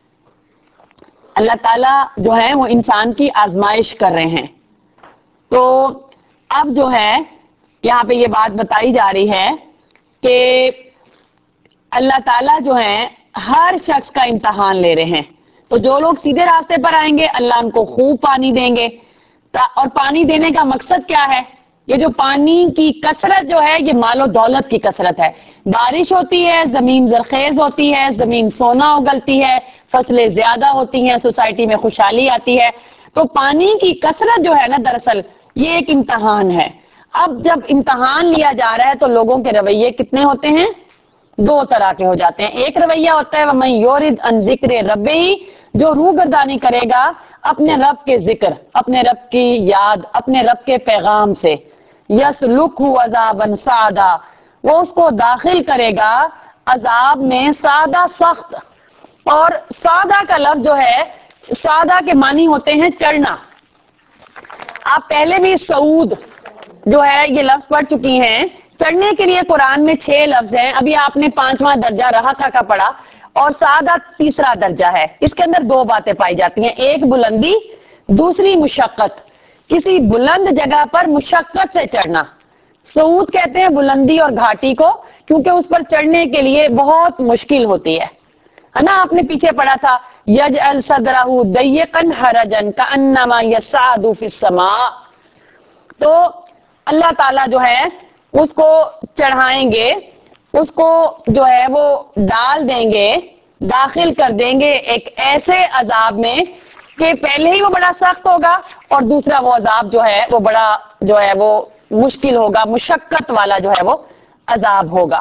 اللہ تعالیٰ جو ہے وہ انسان کی آزمائش کر رہے ہیں. تو اب جو ہے یہاں پہ یہ بات بتائی جا رہی ہے کہ اللہ تعالیٰ جو ہے ہر شخص کا امتحان لے رہے ہیں. تو جو لوگ سیدھے راستے پر آئیں گے اللہ ان کو خوب پانی دیں گے. اور پانی دینے کا مقصد کیا ہے؟ یہ جو پانی کی کثرت جو ہے یہ مال و دولت کی کثرت ہے. بارش ہوتی ہے، زمین زرخیز ہوتی ہے، زمین سونا اگلتی ہے، فصلیں زیادہ ہوتی ہیں، سوسائٹی میں خوشحالی آتی ہے. تو پانی کی کثرت جو ہے نا دراصل یہ ایک امتحان ہے. اب جب امتحان لیا جا رہا ہے تو لوگوں کے رویے کتنے ہوتے ہیں؟ 2 طرح کے ہو جاتے ہیں. ایک رویہ ہوتا ہے وَمَن يُرِدْ عَن ذِكْرِ رَبِّهِ، جو روگردانی کرے گا اپنے رب کے ذکر، اپنے رب کی یاد، اپنے رب کے پیغام سے. يَسْلُكْهُ عَذَابًا صَعَدًا، وہ اس کو داخل کرے گا عذاب میں سادہ سخت. اور سادہ کا لفظ جو ہے، سادہ کے معنی ہوتے ہیں چڑھنا. آپ پہلے بھی سعود جو ہے یہ لفظ پڑھ چکی ہیں. چڑھنے کے لیے قرآن میں 6 لفظ ہیں. ابھی آپ نے 5واں درجہ رہا کا پڑھا اور سادہ تیسرا درجہ ہے. اس کے اندر 2 باتیں پائی جاتی ہیں، ایک بلندی، دوسری مشقت. کسی بلند جگہ پر مشقت سے چڑھنا. سعود کہتے ہیں بلندی اور گھاٹی کو، کیونکہ اس پر چڑھنے کے لیے بہت مشکل ہوتی ہے نا. آپ نے پیچھے پڑھا تھا یجعل صدرہ ضیقا حرجا کانما یصعد فی السماء. تو اللہ تعالیٰ جو ہے اس کو چڑھائیں گے، اس کو جو ہے وہ ڈال دیں گے، داخل کر دیں گے ایک ایسے عذاب میں کہ پہلے ہی وہ بڑا سخت ہوگا اور دوسرا وہ عذاب جو ہے وہ بڑا جو ہے وہ مشکل ہوگا، مشقت والا جو ہے وہ عذاب ہوگا.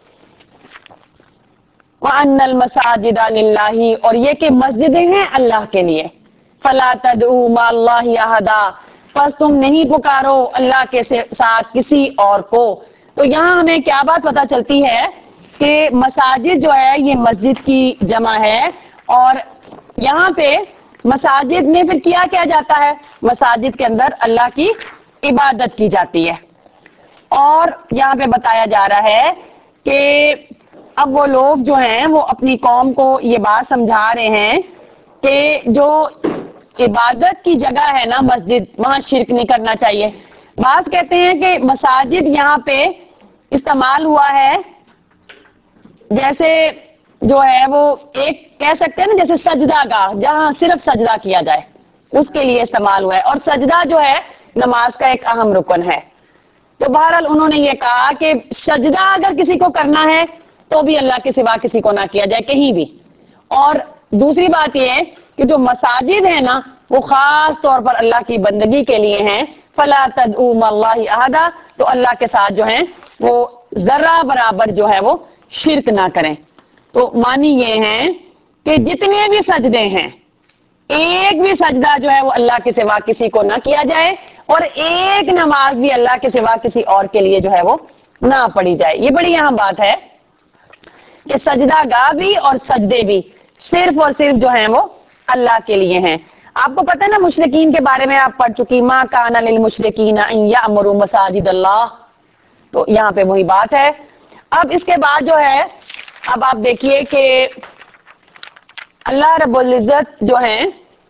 وَأَنَّ الْمَسَاجِدَ لِلَّهِ، اور یہ کہ مسجدیں ہیں اللہ کے لیے. فَلَا تَدْعُوا مَعَ اللَّهِ أَحَدًا، پس تم نہیں پکارو اللہ کے ساتھ کسی اور کو. تو یہاں ہمیں کیا بات پتہ چلتی ہے کہ مساجد جو ہے یہ مسجد کی جمع ہے، اور یہاں پہ مساجد میں پھر کیا جاتا ہے؟ مساجد کے اندر اللہ کی عبادت کی جاتی ہے. اور یہاں پہ بتایا جا رہا ہے کہ اب وہ لوگ جو ہیں وہ اپنی قوم کو یہ بات سمجھا رہے ہیں کہ جو عبادت کی جگہ ہے نا مسجد، وہاں شرک نہیں کرنا چاہیے. بعض کہتے ہیں کہ مساجد یہاں پہ استعمال ہوا ہے جیسے جو ہے وہ ایک کہہ سکتے ہیں نا جیسے سجدہ گاہ، جہاں صرف سجدہ کیا جائے، اس کے لیے استعمال ہوا ہے. اور سجدہ جو ہے نماز کا ایک اہم رکن ہے. تو بہرحال انہوں نے یہ کہا کہ سجدہ اگر کسی کو کرنا ہے تو بھی اللہ کے سوا کسی کو نہ کیا جائے کہیں بھی. اور دوسری بات یہ ہے کہ جو مساجد ہیں نا وہ خاص طور پر اللہ کی بندگی کے لیے ہیں. فلا تدعوا مع اللہ احدا، تو اللہ کے ساتھ جو ہیں وہ ذرہ برابر جو ہے وہ شرک نہ کریں. تو معنی یہ ہے کہ جتنے بھی سجدے ہیں ایک بھی سجدہ جو ہے وہ اللہ کے سوا کسی کو نہ کیا جائے، اور ایک نماز بھی اللہ کے سوا کسی اور کے لیے جو ہے وہ نہ پڑھی جائے. یہ بڑی اہم بات ہے کہ سجدہ گاہ بھی اور سجدے بھی صرف اور صرف جو ہیں وہ اللہ کے لیے ہیں. آپ کو پتہ ہے نا مشرکین کے بارے میں آپ پڑھ چکی، ما کان للمشرکین ان یأمروا مساجد اللہ، تو یہاں پہ وہی بات ہے. اب اس کے بعد جو ہے اب آپ دیکھیے کہ اللہ رب العزت جو ہیں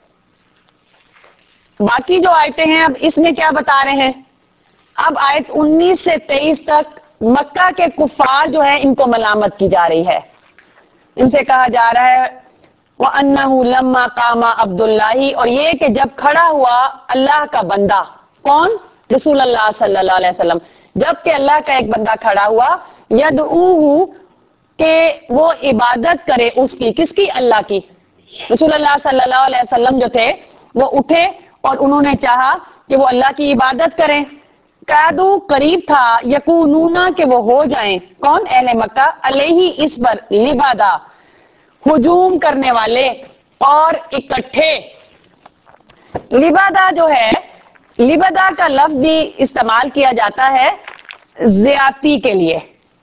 باقی جو آیتیں ہیں اب اس میں کیا بتا رہے ہیں. اب آیت 19 سے 23 تک مکہ کے کفار جو ہیں ان کو ملامت کی جا رہی ہے. ان سے کہا جا رہا ہے وَأَنَّهُ لَمَّا قَامَ عَبْدُ اللَّهِ، اور یہ کہ جب کھڑا ہوا اللہ کا بندہ، کون؟ رسول اللہ صلی اللہ علیہ وسلم. جب کہ اللہ کا ایک بندہ کھڑا ہوا یدعوہ، کہ وہ عبادت کرے اس کی، کس کی؟ اللہ کی. رسول اللہ صلی اللہ علیہ وسلم جو تھے وہ اٹھے اور انہوں نے چاہا کہ وہ اللہ کی عبادت کریں. قادو، قریب تھا، یکونون، کہ وہ ہو جائیں، کون؟ اہل مکہ، علیہ، اس پر، لبادا، ہجوم کرنے والے اور اکٹھے. لبادا جو ہے، لبادا کا لفظ بھی استعمال کیا جاتا ہے زیادتی کے لیے،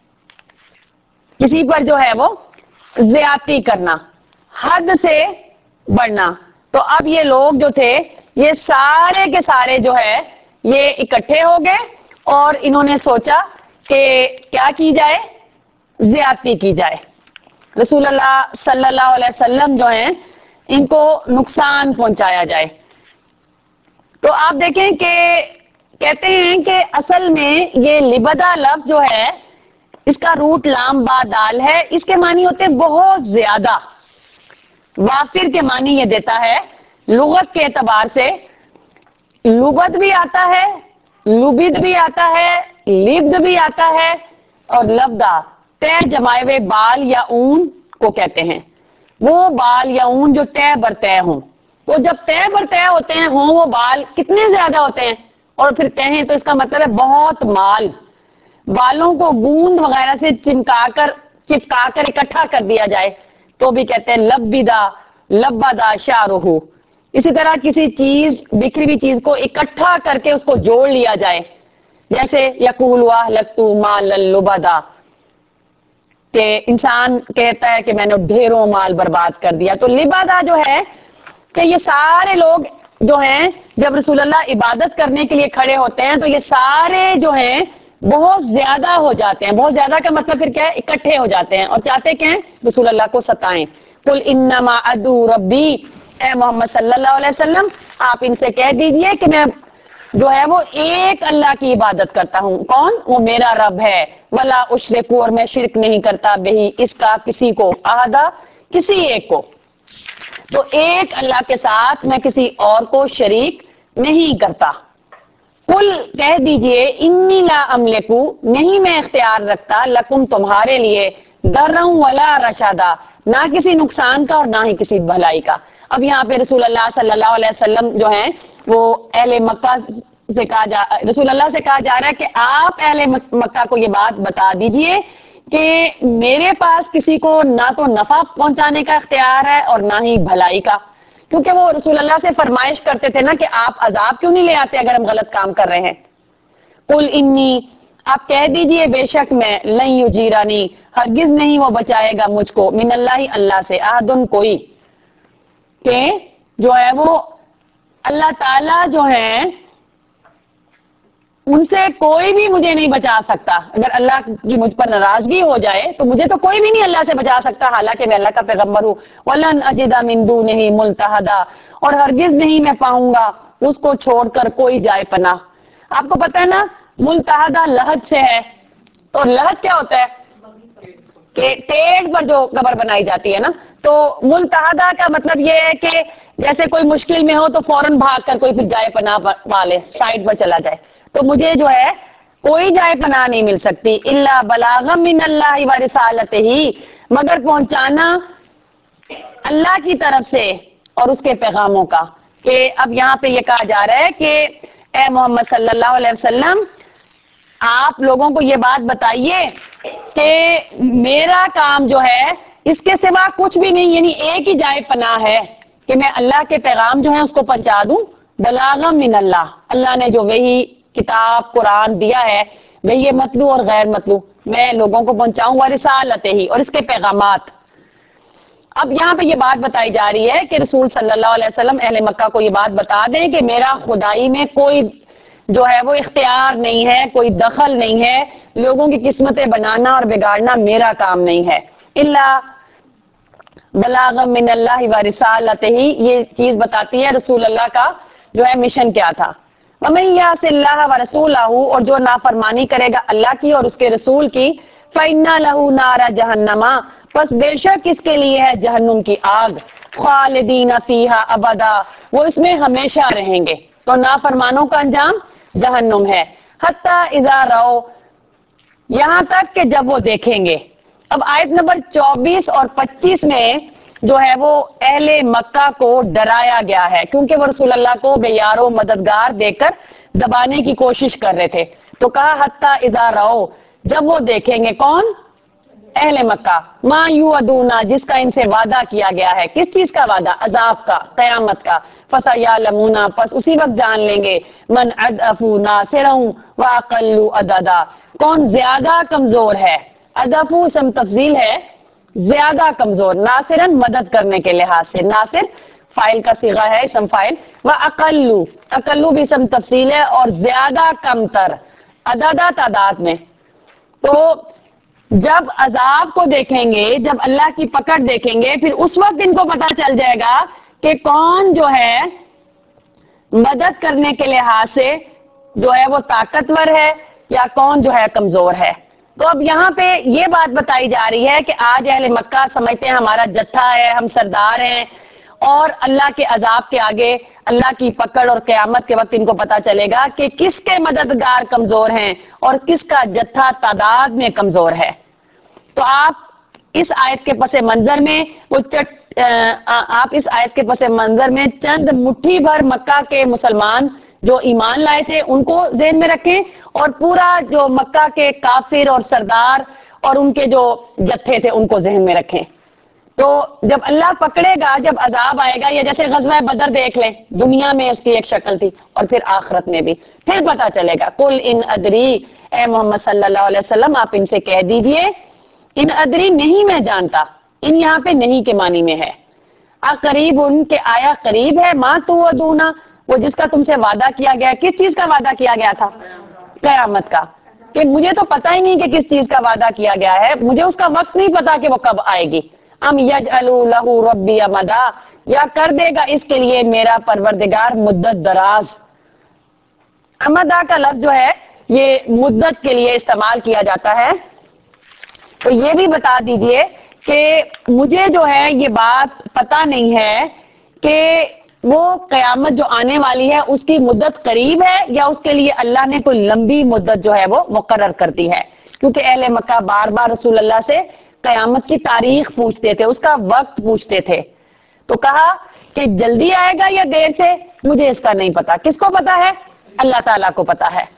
کسی پر جو ہے وہ زیادتی کرنا، حد سے بڑھنا. تو اب یہ لوگ جو تھے یہ سارے کے سارے جو ہے یہ اکٹھے ہو گئے اور انہوں نے سوچا کہ کیا کی جائے؟ زیادتی کی جائے. رسول اللہ صلی اللہ علیہ وسلم جو ہیں ان کو نقصان پہنچایا جائے. تو آپ دیکھیں کہ کہتے ہیں کہ اصل میں یہ لبدا لفظ جو ہے اس کا روٹ لام با دال ہے. اس کے معنی ہوتے ہیں بہت زیادہ. وافر کے معنی یہ دیتا ہے. لغت کے اعتبار سے لبد بھی آتا ہے، لبد بھی آتا ہے، لبد بھی آتا ہے، اور لبدا طے جمائے ہوئے بال یا اون کو کہتے ہیں. وہ بال یا اون جو طے بر طے ہوں، وہ جب طے بر طے ہوتے ہیں ہوں وہ بال کتنے زیادہ ہوتے ہیں اور پھر کہیں تو اس کا مطلب ہے بہت مال. بالوں کو گوند وغیرہ سے چپکا کر اکٹھا کر دیا جائے تو بھی کہتے ہیں لبدا، لبدا شعرہ. اسی طرح کسی چیز، بکھری ہوئی چیز کو اکٹھا کر کے اس کو جوڑ لیا جائے، جیسے یقول واہلکت مالا لبدا، کہ انسان کہتا ہے کہ میں نے ڈھیروں مال برباد کر دیا. تو لبادہ جو ہے کہ یہ سارے لوگ جو ہیں جب رسول اللہ عبادت کرنے کے لیے کھڑے ہوتے ہیں تو یہ سارے جو ہیں بہت زیادہ ہو جاتے ہیں. بہت زیادہ کا مطلب پھر کیا ہے؟ اکٹھے ہو جاتے ہیں اور چاہتے کیا ہیں؟ رسول اللہ کو ستائیں. قل انما ادعو ربی، اے محمد صلی اللہ علیہ وسلم آپ ان سے کہہ دیجئے کہ میں جو ہے وہ ایک اللہ کی عبادت کرتا ہوں. کون؟ وہ میرا رب ہے. ولا اشرک، اور میں شرک نہیں کرتا، بہی، اس کا، کسی کو، احدا، کسی ایک کو. تو ایک اللہ کے ساتھ میں کسی اور کو شریک نہیں کرتا. قل، کہہ دیجئے، انی لا املکو، نہیں میں اختیار رکھتا، لکم، تمہارے لیے، ضرا ولا رشدا، نہ کسی نقصان کا اور نہ ہی کسی بھلائی کا. اب یہاں پہ رسول اللہ صلی اللہ علیہ وسلم جو ہیں وہ اہل مکہ سے رسول اللہ سے کہا جا رہا ہے کہ آپ اہل مکہ کو یہ بات بتا دیجئے کہ میرے پاس کسی کو نہ تو نفع پہنچانے کا اختیار ہے اور نہ ہی بھلائی کا. کیونکہ وہ رسول اللہ سے فرمائش کرتے تھے نا کہ آپ عذاب کیوں نہیں لے آتے اگر ہم غلط کام کر رہے ہیں. قل انی آپ کہہ دیجئے بے شک میں لن یجیرانی ہرگز نہیں وہ بچائے گا مجھ کو من اللہ اللہ سے احدن کوئی کہ جو ہے وہ اللہ تعالی جو ہے ان سے کوئی بھی مجھے نہیں بچا سکتا. اگر اللہ کی مجھ پر ناراضگی ہو جائے تو مجھے تو کوئی بھی نہیں اللہ سے بچا سکتا حالانکہ میں اللہ کا پیغمبر ہوں. وَلَنْ أَجِدَ مِن دُونِهِ مُلْتَحَدًا اور ہرگز نہیں میں پاؤں گا اس کو چھوڑ کر کوئی جائے پناہ. آپ کو پتہ ہے نا ملتحدہ لحد سے ہے تو لحد کیا ہوتا ہے کہ پیڑ پر جو قبر بنائی جاتی ہے نا تو ملتحدہ کا مطلب یہ ہے کہ جیسے کوئی مشکل میں ہو تو فوراً بھاگ کر کوئی پھر جائے پناہ پا لے سائڈ پر چلا جائے. تو مجھے جو ہے کوئی جائے پناہ نہیں مل سکتی الا بلاغم من اللہ و رسالتہ مگر پہنچانا اللہ کی طرف سے اور اس کے پیغاموں کا. کہ اب یہاں پہ یہ کہا جا رہا ہے کہ اے محمد صلی اللہ علیہ وسلم آپ لوگوں کو یہ بات بتائیے کہ میرا کام جو ہے اس کے سوا کچھ بھی نہیں یعنی ایک ہی جائے پناہ ہے کہ میں اللہ کے پیغام جو ہے اس کو پہنچا دوں. بلاغم من اللہ اللہ نے جو وہی کتاب قرآن دیا ہے وہی مطلوب اور غیر مطلوب میں لوگوں کو پہنچاؤں گا رسالتہ ہی اور اس کے پیغامات. اب یہاں پہ یہ بات بتائی جا رہی ہے کہ رسول صلی اللہ علیہ وسلم اہل مکہ کو یہ بات بتا دیں کہ میرا خدائی میں کوئی جو ہے وہ اختیار نہیں ہے کوئی دخل نہیں ہے لوگوں کی قسمتیں بنانا اور بگاڑنا میرا کام نہیں ہے. الا بلاغم من اللہ و رسالتہ یہ چیز بتاتی ہے رسول اللہ کا جو ہے مشن کیا تھا. وَمَن يَعْصِ اللَّهَ وَرَسُولَهُ اور جو نافرمانی کرے گا اللہ کی اور اس کے رسول کی فَإِنَّ لَهُ نَارَ جَهَنَّمَ پس بے شک اس کے لیے ہے جہنم کی آگ خالدین فیہا ابدا وہ اس میں ہمیشہ رہیں گے. تو نافرمانوں کا انجام جہنم ہے. حتی اذا رأوا یہاں تک کہ جب وہ دیکھیں گے. اب آیت نمبر 24 اور 25 میں جو ہے وہ اہل مکہ کو ڈرایا گیا ہے کیونکہ وہ رسول اللہ کو بے یار و مددگار دے کر دبانے کی کوشش کر رہے تھے. تو کہا حتی اذا رأوا جب وہ دیکھیں گے کون اہل مکہ ما یوعدون جس کا ان سے وعدہ کیا گیا ہے. کس چیز کا وعدہ؟ عذاب کا قیامت کا. فَسَيَعْلَمُونَ پس اسی وقت جان لیں گے من اضعف ناصرا واقل عددا کون زیادہ کمزور ہے. اضعف اسم تفضیل ہے زیادہ کمزور ناصرن مدد کرنے کے لحاظ سے ناصر فائل کا صیغہ ہے اسم فائل واقل اقل بھی اسم تفضیل ہے اور زیادہ کم تر عددا تعداد میں. تو جب عذاب کو دیکھیں گے جب اللہ کی پکڑ دیکھیں گے پھر اس وقت ان کو پتا چل جائے گا کہ کون جو ہے مدد کرنے کے لحاظ سے جو ہے وہ طاقتور ہے یا کون جو ہے کمزور ہے. تو اب یہاں پہ یہ بات بتائی جا رہی ہے کہ آج اہل مکہ سمجھتے ہیں ہمارا جتھا ہے ہم سردار ہیں اور اللہ کے عذاب کے آگے اللہ کی پکڑ اور قیامت کے وقت ان کو پتا چلے گا کہ کس کے مددگار کمزور ہیں اور کس کا جتھا تعداد میں کمزور ہے. تو آپ اس آیت کے پس منظر میں چند مٹھی بھر مکہ کے مسلمان جو ایمان لائے تھے ان کو ذہن میں رکھیں اور پورا جو مکہ کے کافر اور سردار اور ان کے جو جتھے تھے ان کو ذہن میں رکھیں. تو جب اللہ پکڑے گا جب عذاب آئے گا یا جیسے غزوہ بدر دیکھ لیں دنیا میں اس کی ایک شکل تھی اور پھر آخرت میں بھی پھر پتا چلے گا. قل ان ادری اے محمد صلی اللہ علیہ وسلم آپ ان سے کہہ دیجئے ان ادری نہیں میں جانتا. ان یہاں پہ نہیں کے معنی میں ہے. قریب ان کے آیا قریب ہے ماں توعدون وہ جس کا تم سے وعدہ کیا گیا. کس چیز کا وعدہ کیا گیا تھا؟ قیامت کا. کہ مجھے تو پتہ ہی نہیں کہ کس چیز کا وعدہ کیا گیا ہے مجھے اس کا وقت نہیں پتا کہ وہ کب آئے گی. ام یجعل لہ ربی امدا یا کر دے گا اس کے لیے میرا پروردگار مدت دراز. امدا کا لفظ جو ہے یہ مدت کے لیے استعمال کیا جاتا ہے. تو یہ بھی بتا دیجئے کہ مجھے جو ہے یہ بات پتا نہیں ہے کہ وہ قیامت جو آنے والی ہے اس کی مدت قریب ہے یا اس کے لیے اللہ نے کوئی لمبی مدت جو ہے وہ مقرر کر دی ہے. کیونکہ اہل مکہ بار بار رسول اللہ سے قیامت کی تاریخ پوچھتے تھے اس کا وقت پوچھتے تھے. تو کہا کہ جلدی آئے گا یا دیر سے مجھے اس کا نہیں پتا. کس کو پتا ہے؟ اللہ تعالیٰ کو پتا ہے.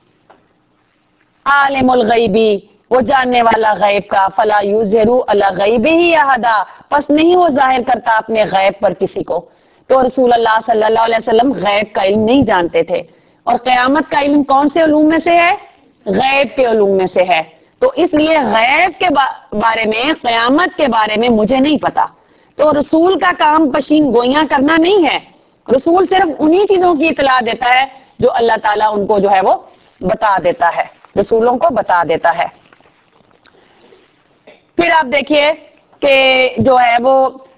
عالم الغیبی وہ جاننے والا غیب کا فلا یظہر علی غیبہ احدا پس نہیں وہ ظاہر کرتا اپنے غیب پر کسی کو. تو رسول اللہ صلی اللہ علیہ وسلم غیب کا علم نہیں جانتے تھے اور قیامت کا علم کون سے علوم میں سے ہے؟ غیب کے علوم میں سے ہے. تو اس لیے غیب کے بارے میں، قیامت کے بارے میں مجھے نہیں پتا. تو رسول کا کام پشین گوئیاں کرنا نہیں ہے. رسول صرف انہی چیزوں کی اطلاع دیتا ہے جو اللہ تعالیٰ ان کو جو ہے وہ بتا دیتا ہے، رسولوں کو بتا دیتا ہے. پھر آپ دیکھیے کہ جو ہے وہ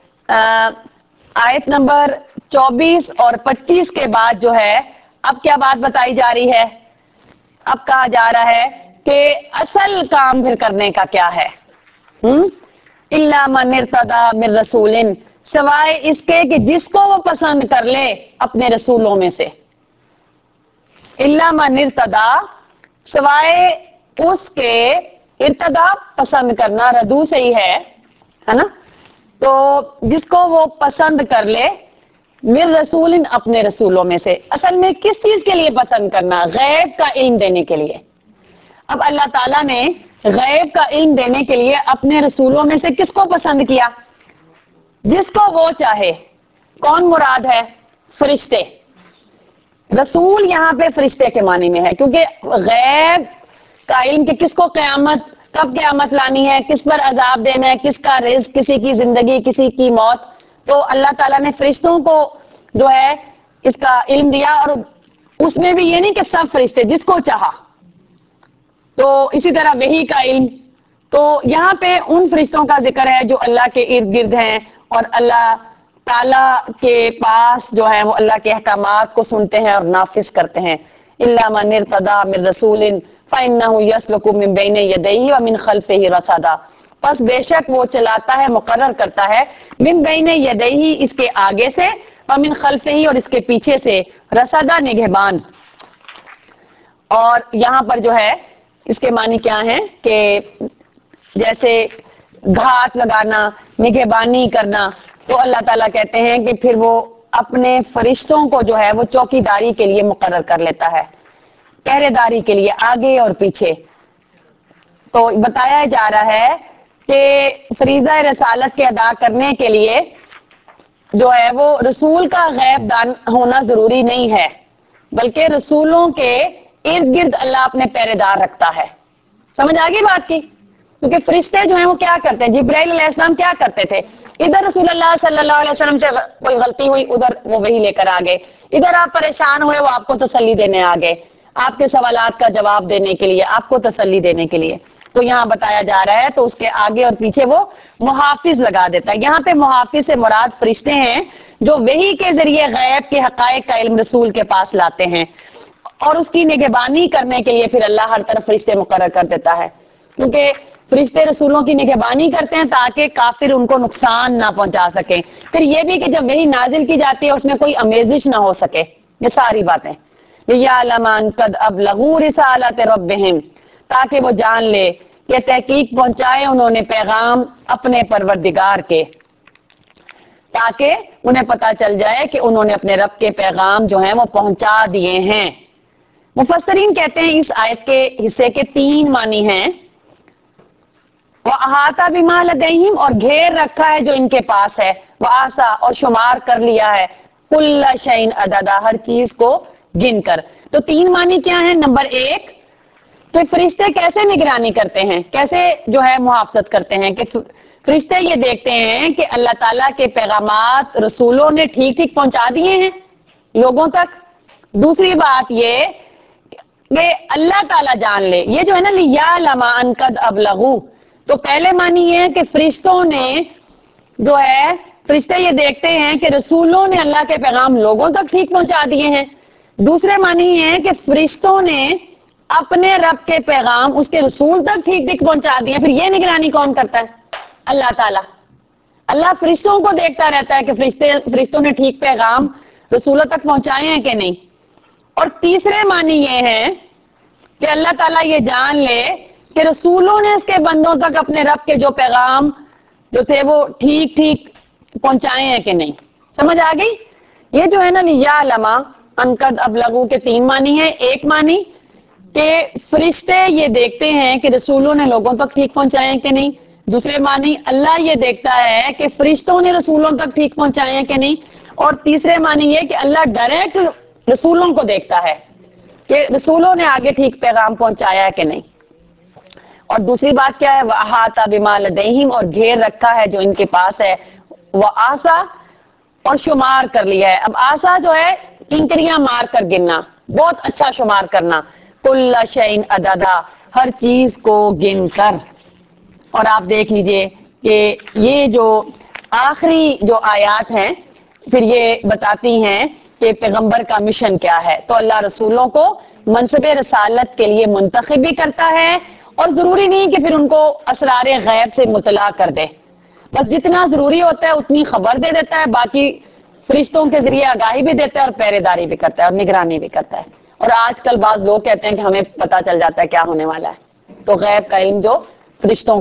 آیت نمبر 24 اور 25 کے بعد جو ہے اب کیا بات بتائی جا رہی ہے؟ اب کہا جا رہا ہے کہ اصل کام پھر کرنے کا کیا ہے؟ اِلَّا مَنِ ارْتَضَىٰ مِن رَسُولٍ، سوائے اس کے کہ جس کو وہ پسند کر لے اپنے رسولوں میں سے. اِلَّا مَنِ ارْتَضَىٰ، سوائے اس کے، ارتدا پسند کرنا، ردو سے ہی ہے نا. تو جس کو وہ پسند کر لے، من رسول، اپنے رسولوں میں سے. اصل میں کس چیز کے لیے پسند کرنا؟ غیب کا علم دینے کے لیے. اب اللہ تعالیٰ نے غیب کا علم دینے کے لیے اپنے رسولوں میں سے کس کو پسند کیا؟ جس کو وہ چاہے. کون مراد ہے؟ فرشتے. رسول یہاں پہ فرشتے کے معنی میں ہے، کیونکہ غیب کا علم کہ کس کو قیامت، کب قیامت لانی ہے، کس پر عذاب دینا ہے، کس کا رزق، کسی کی زندگی، کسی کی موت، تو اللہ تعالیٰ نے فرشتوں کو جو ہے اس کا علم دیا. اور اس میں بھی یہ نہیں کہ سب فرشتے، جس کو چاہا. تو اسی طرح وحی کا علم. تو یہاں پہ ان فرشتوں کا ذکر ہے جو اللہ کے ارد گرد ہیں اور اللہ تعالیٰ کے پاس جو ہے وہ اللہ کے احکامات کو سنتے ہیں اور نافذ کرتے ہیں. إِلَّا مَنِ ارْتَضَىٰ مِن رَّسُولٍ فَإِنَّهُ يَسْلُكُ مِن بَيْنِ يَدَيْهِ وَمِن خَلْفِهِ رَصَدًا، پس بے شک وہ چلاتا ہے، مقرر کرتا ہے، من بین یدیہ، اس کے آگے سے، ومن خلفہ، اور اس کے پیچھے سے، رصدا، نگہبان. اور یہاں پر جو ہے اس کے معنی کیا ہیں کہ جیسے گھات لگانا، نگہبانی کرنا. تو اللہ تعالیٰ کہتے ہیں کہ پھر وہ اپنے فرشتوں کو جو ہے وہ چوکیداری کے لیے مقرر کر لیتا ہے، پہرے داری کے لیے آگے اور پیچھے. تو بتایا جا رہا ہے کہ فریضہ رسالت کے ادا کرنے کے لیے جو ہے وہ رسول کا غیب دان ہونا ضروری نہیں ہے، بلکہ رسولوں کے ارد گرد اللہ اپنے پہرے دار رکھتا ہے. سمجھ آ گئی بات کی؟ کیونکہ فرشتے جو ہیں وہ کیا کرتے ہیں؟ جبرائیل علیہ السلام کیا کرتے تھے؟ ادھر رسول اللہ صلی اللہ علیہ وسلم سے کوئی غلطی ہوئی، ادھر وہ وہی لے کر آگے. ادھر آپ پریشان ہوئے، وہ آپ کو تسلی دینے آگے، آپ کے سوالات کا جواب دینے کے لیے، آپ کو تسلی دینے کے لیے. تو یہاں بتایا جا رہا ہے تو اس کے آگے اور پیچھے وہ محافظ لگا دیتا ہے. یہاں پہ محافظ سے مراد فرشتے ہیں جو وحی کے ذریعے غیب کے حقائق کا علم رسول کے پاس لاتے ہیں، اور اس کی نگہبانی کرنے کے لیے پھر اللہ ہر طرف فرشتے مقرر کر دیتا ہے. کیونکہ فرشتے رسولوں کی نگہبانی کرتے ہیں تاکہ کافر ان کو نقصان نہ پہنچا سکے. پھر یہ بھی کہ جب وحی نازل کی جاتی ہے اس میں کوئی آمیزش نہ ہو سکے. یہ ساری باتیں لِيَعْلَمَ أَن قَدْ أَبْلَغُوا رِسَالَةَ رَبِّهِمْ، تاکہ وہ جان لے کہ تحقیق پہنچائے انہوں نے پیغام اپنے پروردگار کے، تاکہ انہیں پتا چل جائے کہ انہوں نے اپنے رب کے پیغام جو ہیں وہ پہنچا دیے ہیں. مفسرین کہتے ہیں اس آیت کے حصے کے 3 معنی ہیں. وَأَحَاطَ بِمَا لَدَيْهِمْ، اور گھیر رکھا ہے جو ان کے پاس ہے، وَأَحْصَىٰ، اور شمار کر لیا ہے، كُلَّ شَيْءٍ عَدَدًا، ہر چیز کو گن کر. تو 3 معنی کیا ہیں؟ نمبر 1 کہ فرشتے کیسے نگرانی کرتے ہیں، کیسے جو ہے محافظت کرتے ہیں کہ فرشتے یہ دیکھتے ہیں کہ اللہ تعالیٰ کے پیغامات رسولوں نے ٹھیک ٹھیک پہنچا دیے ہیں لوگوں تک. دوسری بات یہ کہ اللہ تعالیٰ جان لے، یہ جو ہے نا لِيَعْلَمَ أَن قَدْ أَبْلَغُوا، تو پہلے معنی یہ ہے کہ فرشتوں نے جو ہے، فرشتے یہ دیکھتے ہیں کہ رسولوں نے اللہ کے پیغام لوگوں تک ٹھیک پہنچا دیے ہیں. دوسرے معنی یہ ہے کہ فرشتوں نے اپنے رب کے پیغام اس کے رسول تک ٹھیک ٹھیک پہنچا دیے. پھر یہ نگرانی کون کرتا ہے؟ اللہ تعالیٰ. اللہ فرشتوں کو دیکھتا رہتا ہے کہ فرشتوں نے ٹھیک پیغام رسولوں تک پہنچائے ہیں کہ نہیں. اور تیسرے معنی یہ ہے کہ اللہ تعالیٰ یہ جان لے کہ رسولوں نے اس کے بندوں تک اپنے رب کے جو پیغام جو تھے وہ ٹھیک ٹھیک پہنچائے ہیں کہ نہیں. سمجھ آ گئی؟ یہ جو ہے نا لِيَعْلَمَ أَن قَدْ أَبْلَغُوا کے 3 معنی ہیں. ایک معنی کہ فرشتے یہ دیکھتے ہیں کہ رسولوں نے لوگوں تک ٹھیک پہنچائے ہیں کہ نہیں. دوسرے معنی اللہ یہ دیکھتا ہے کہ فرشتوں نے رسولوں تک ٹھیک پہنچائے ہیں کہ نہیں. اور تیسرے معنی یہ کہ اللہ ڈائریکٹ رسولوں کو دیکھتا ہے کہ رسولوں نے آگے ٹھیک پیغام پہنچایا ہے کہ نہیں. اور دوسری بات کیا ہے؟ وَأَحَاطَ بِمَا لَدَيْهِمْ، اور گھیر رکھا ہے جو ان کے پاس ہے. وَآسَا، اور شمار کر لیا ہے. اب آسا جو ہے کنکریاں مار کر گننا، بہت اچھا شمار کرنا. کل شیء عددا، ہر چیز کو گن کر. اور آپ دیکھ لیجئے کہ یہ جو آخری جو آیات ہیں پھر یہ بتاتی ہیں کہ پیغمبر کا مشن کیا ہے. تو اللہ رسولوں کو منصب رسالت کے لیے منتخب بھی کرتا ہے، اور ضروری نہیں کہ پھر ان کو اسرار غیب سے مطلع کر دے، بس جتنا ضروری ہوتا ہے اتنی خبر دے دیتا ہے، باقی فرشتوں کے ذریعے آگاہی بھی دیتا ہے اور پہرے داری بھی کرتا ہے اور نگرانی بھی کرتا ہے. اور آج کل بعض لوگ کہتے ہیں کہ ہمیں پتہ چل جاتا ہے کیا ہونے والا ہے. تو غیب کا علم جو فرشتوں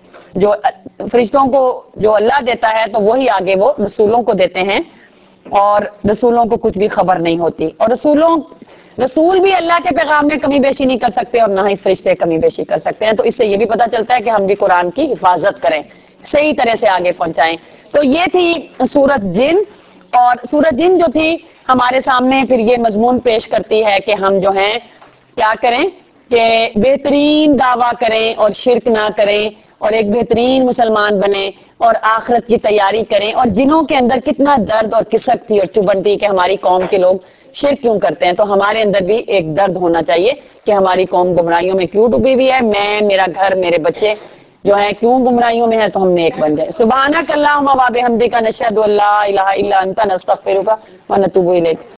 کو جو اللہ دیتا ہے تو وہی آگے وہ رسولوں کو دیتے ہیں، اور رسولوں کو کچھ بھی خبر نہیں ہوتی. اور رسول بھی اللہ کے پیغام میں کمی بیشی نہیں کر سکتے اور نہ ہی فرشتے کمی بیشی کر سکتے ہیں. تو اس سے یہ بھی پتہ چلتا ہے کہ ہم بھی قرآن کی حفاظت کریں، صحیح طرح سے آگے پہنچائیں. تو یہ تھی سورۃ جن. اور سورۃ جن جو تھی ہمارے سامنے پھر یہ مضمون پیش کرتی ہے کہ ہم جو ہیں کیا کریں کہ بہترین دعویٰ کریں اور شرک نہ کریں اور ایک بہترین مسلمان بنیں اور آخرت کی تیاری کریں. اور جنوں کے اندر کتنا درد اور کسک تھی اور چبن تھی کہ ہماری قوم کے لوگ شرک کیوں کرتے ہیں. تو ہمارے اندر بھی ایک درد ہونا چاہیے کہ ہماری قوم گمراہیوں میں کیوں ڈوبی ہوئی ہے، میں، میرا گھر، میرے بچے جو ہیں کیوں گمراہیوں میں ہیں، تو ہم نیک بن جائیں. سبحانک اللہم و بحمدک، نشہد ان لا الہ الا انت، نستغفرک و نتوب الیک.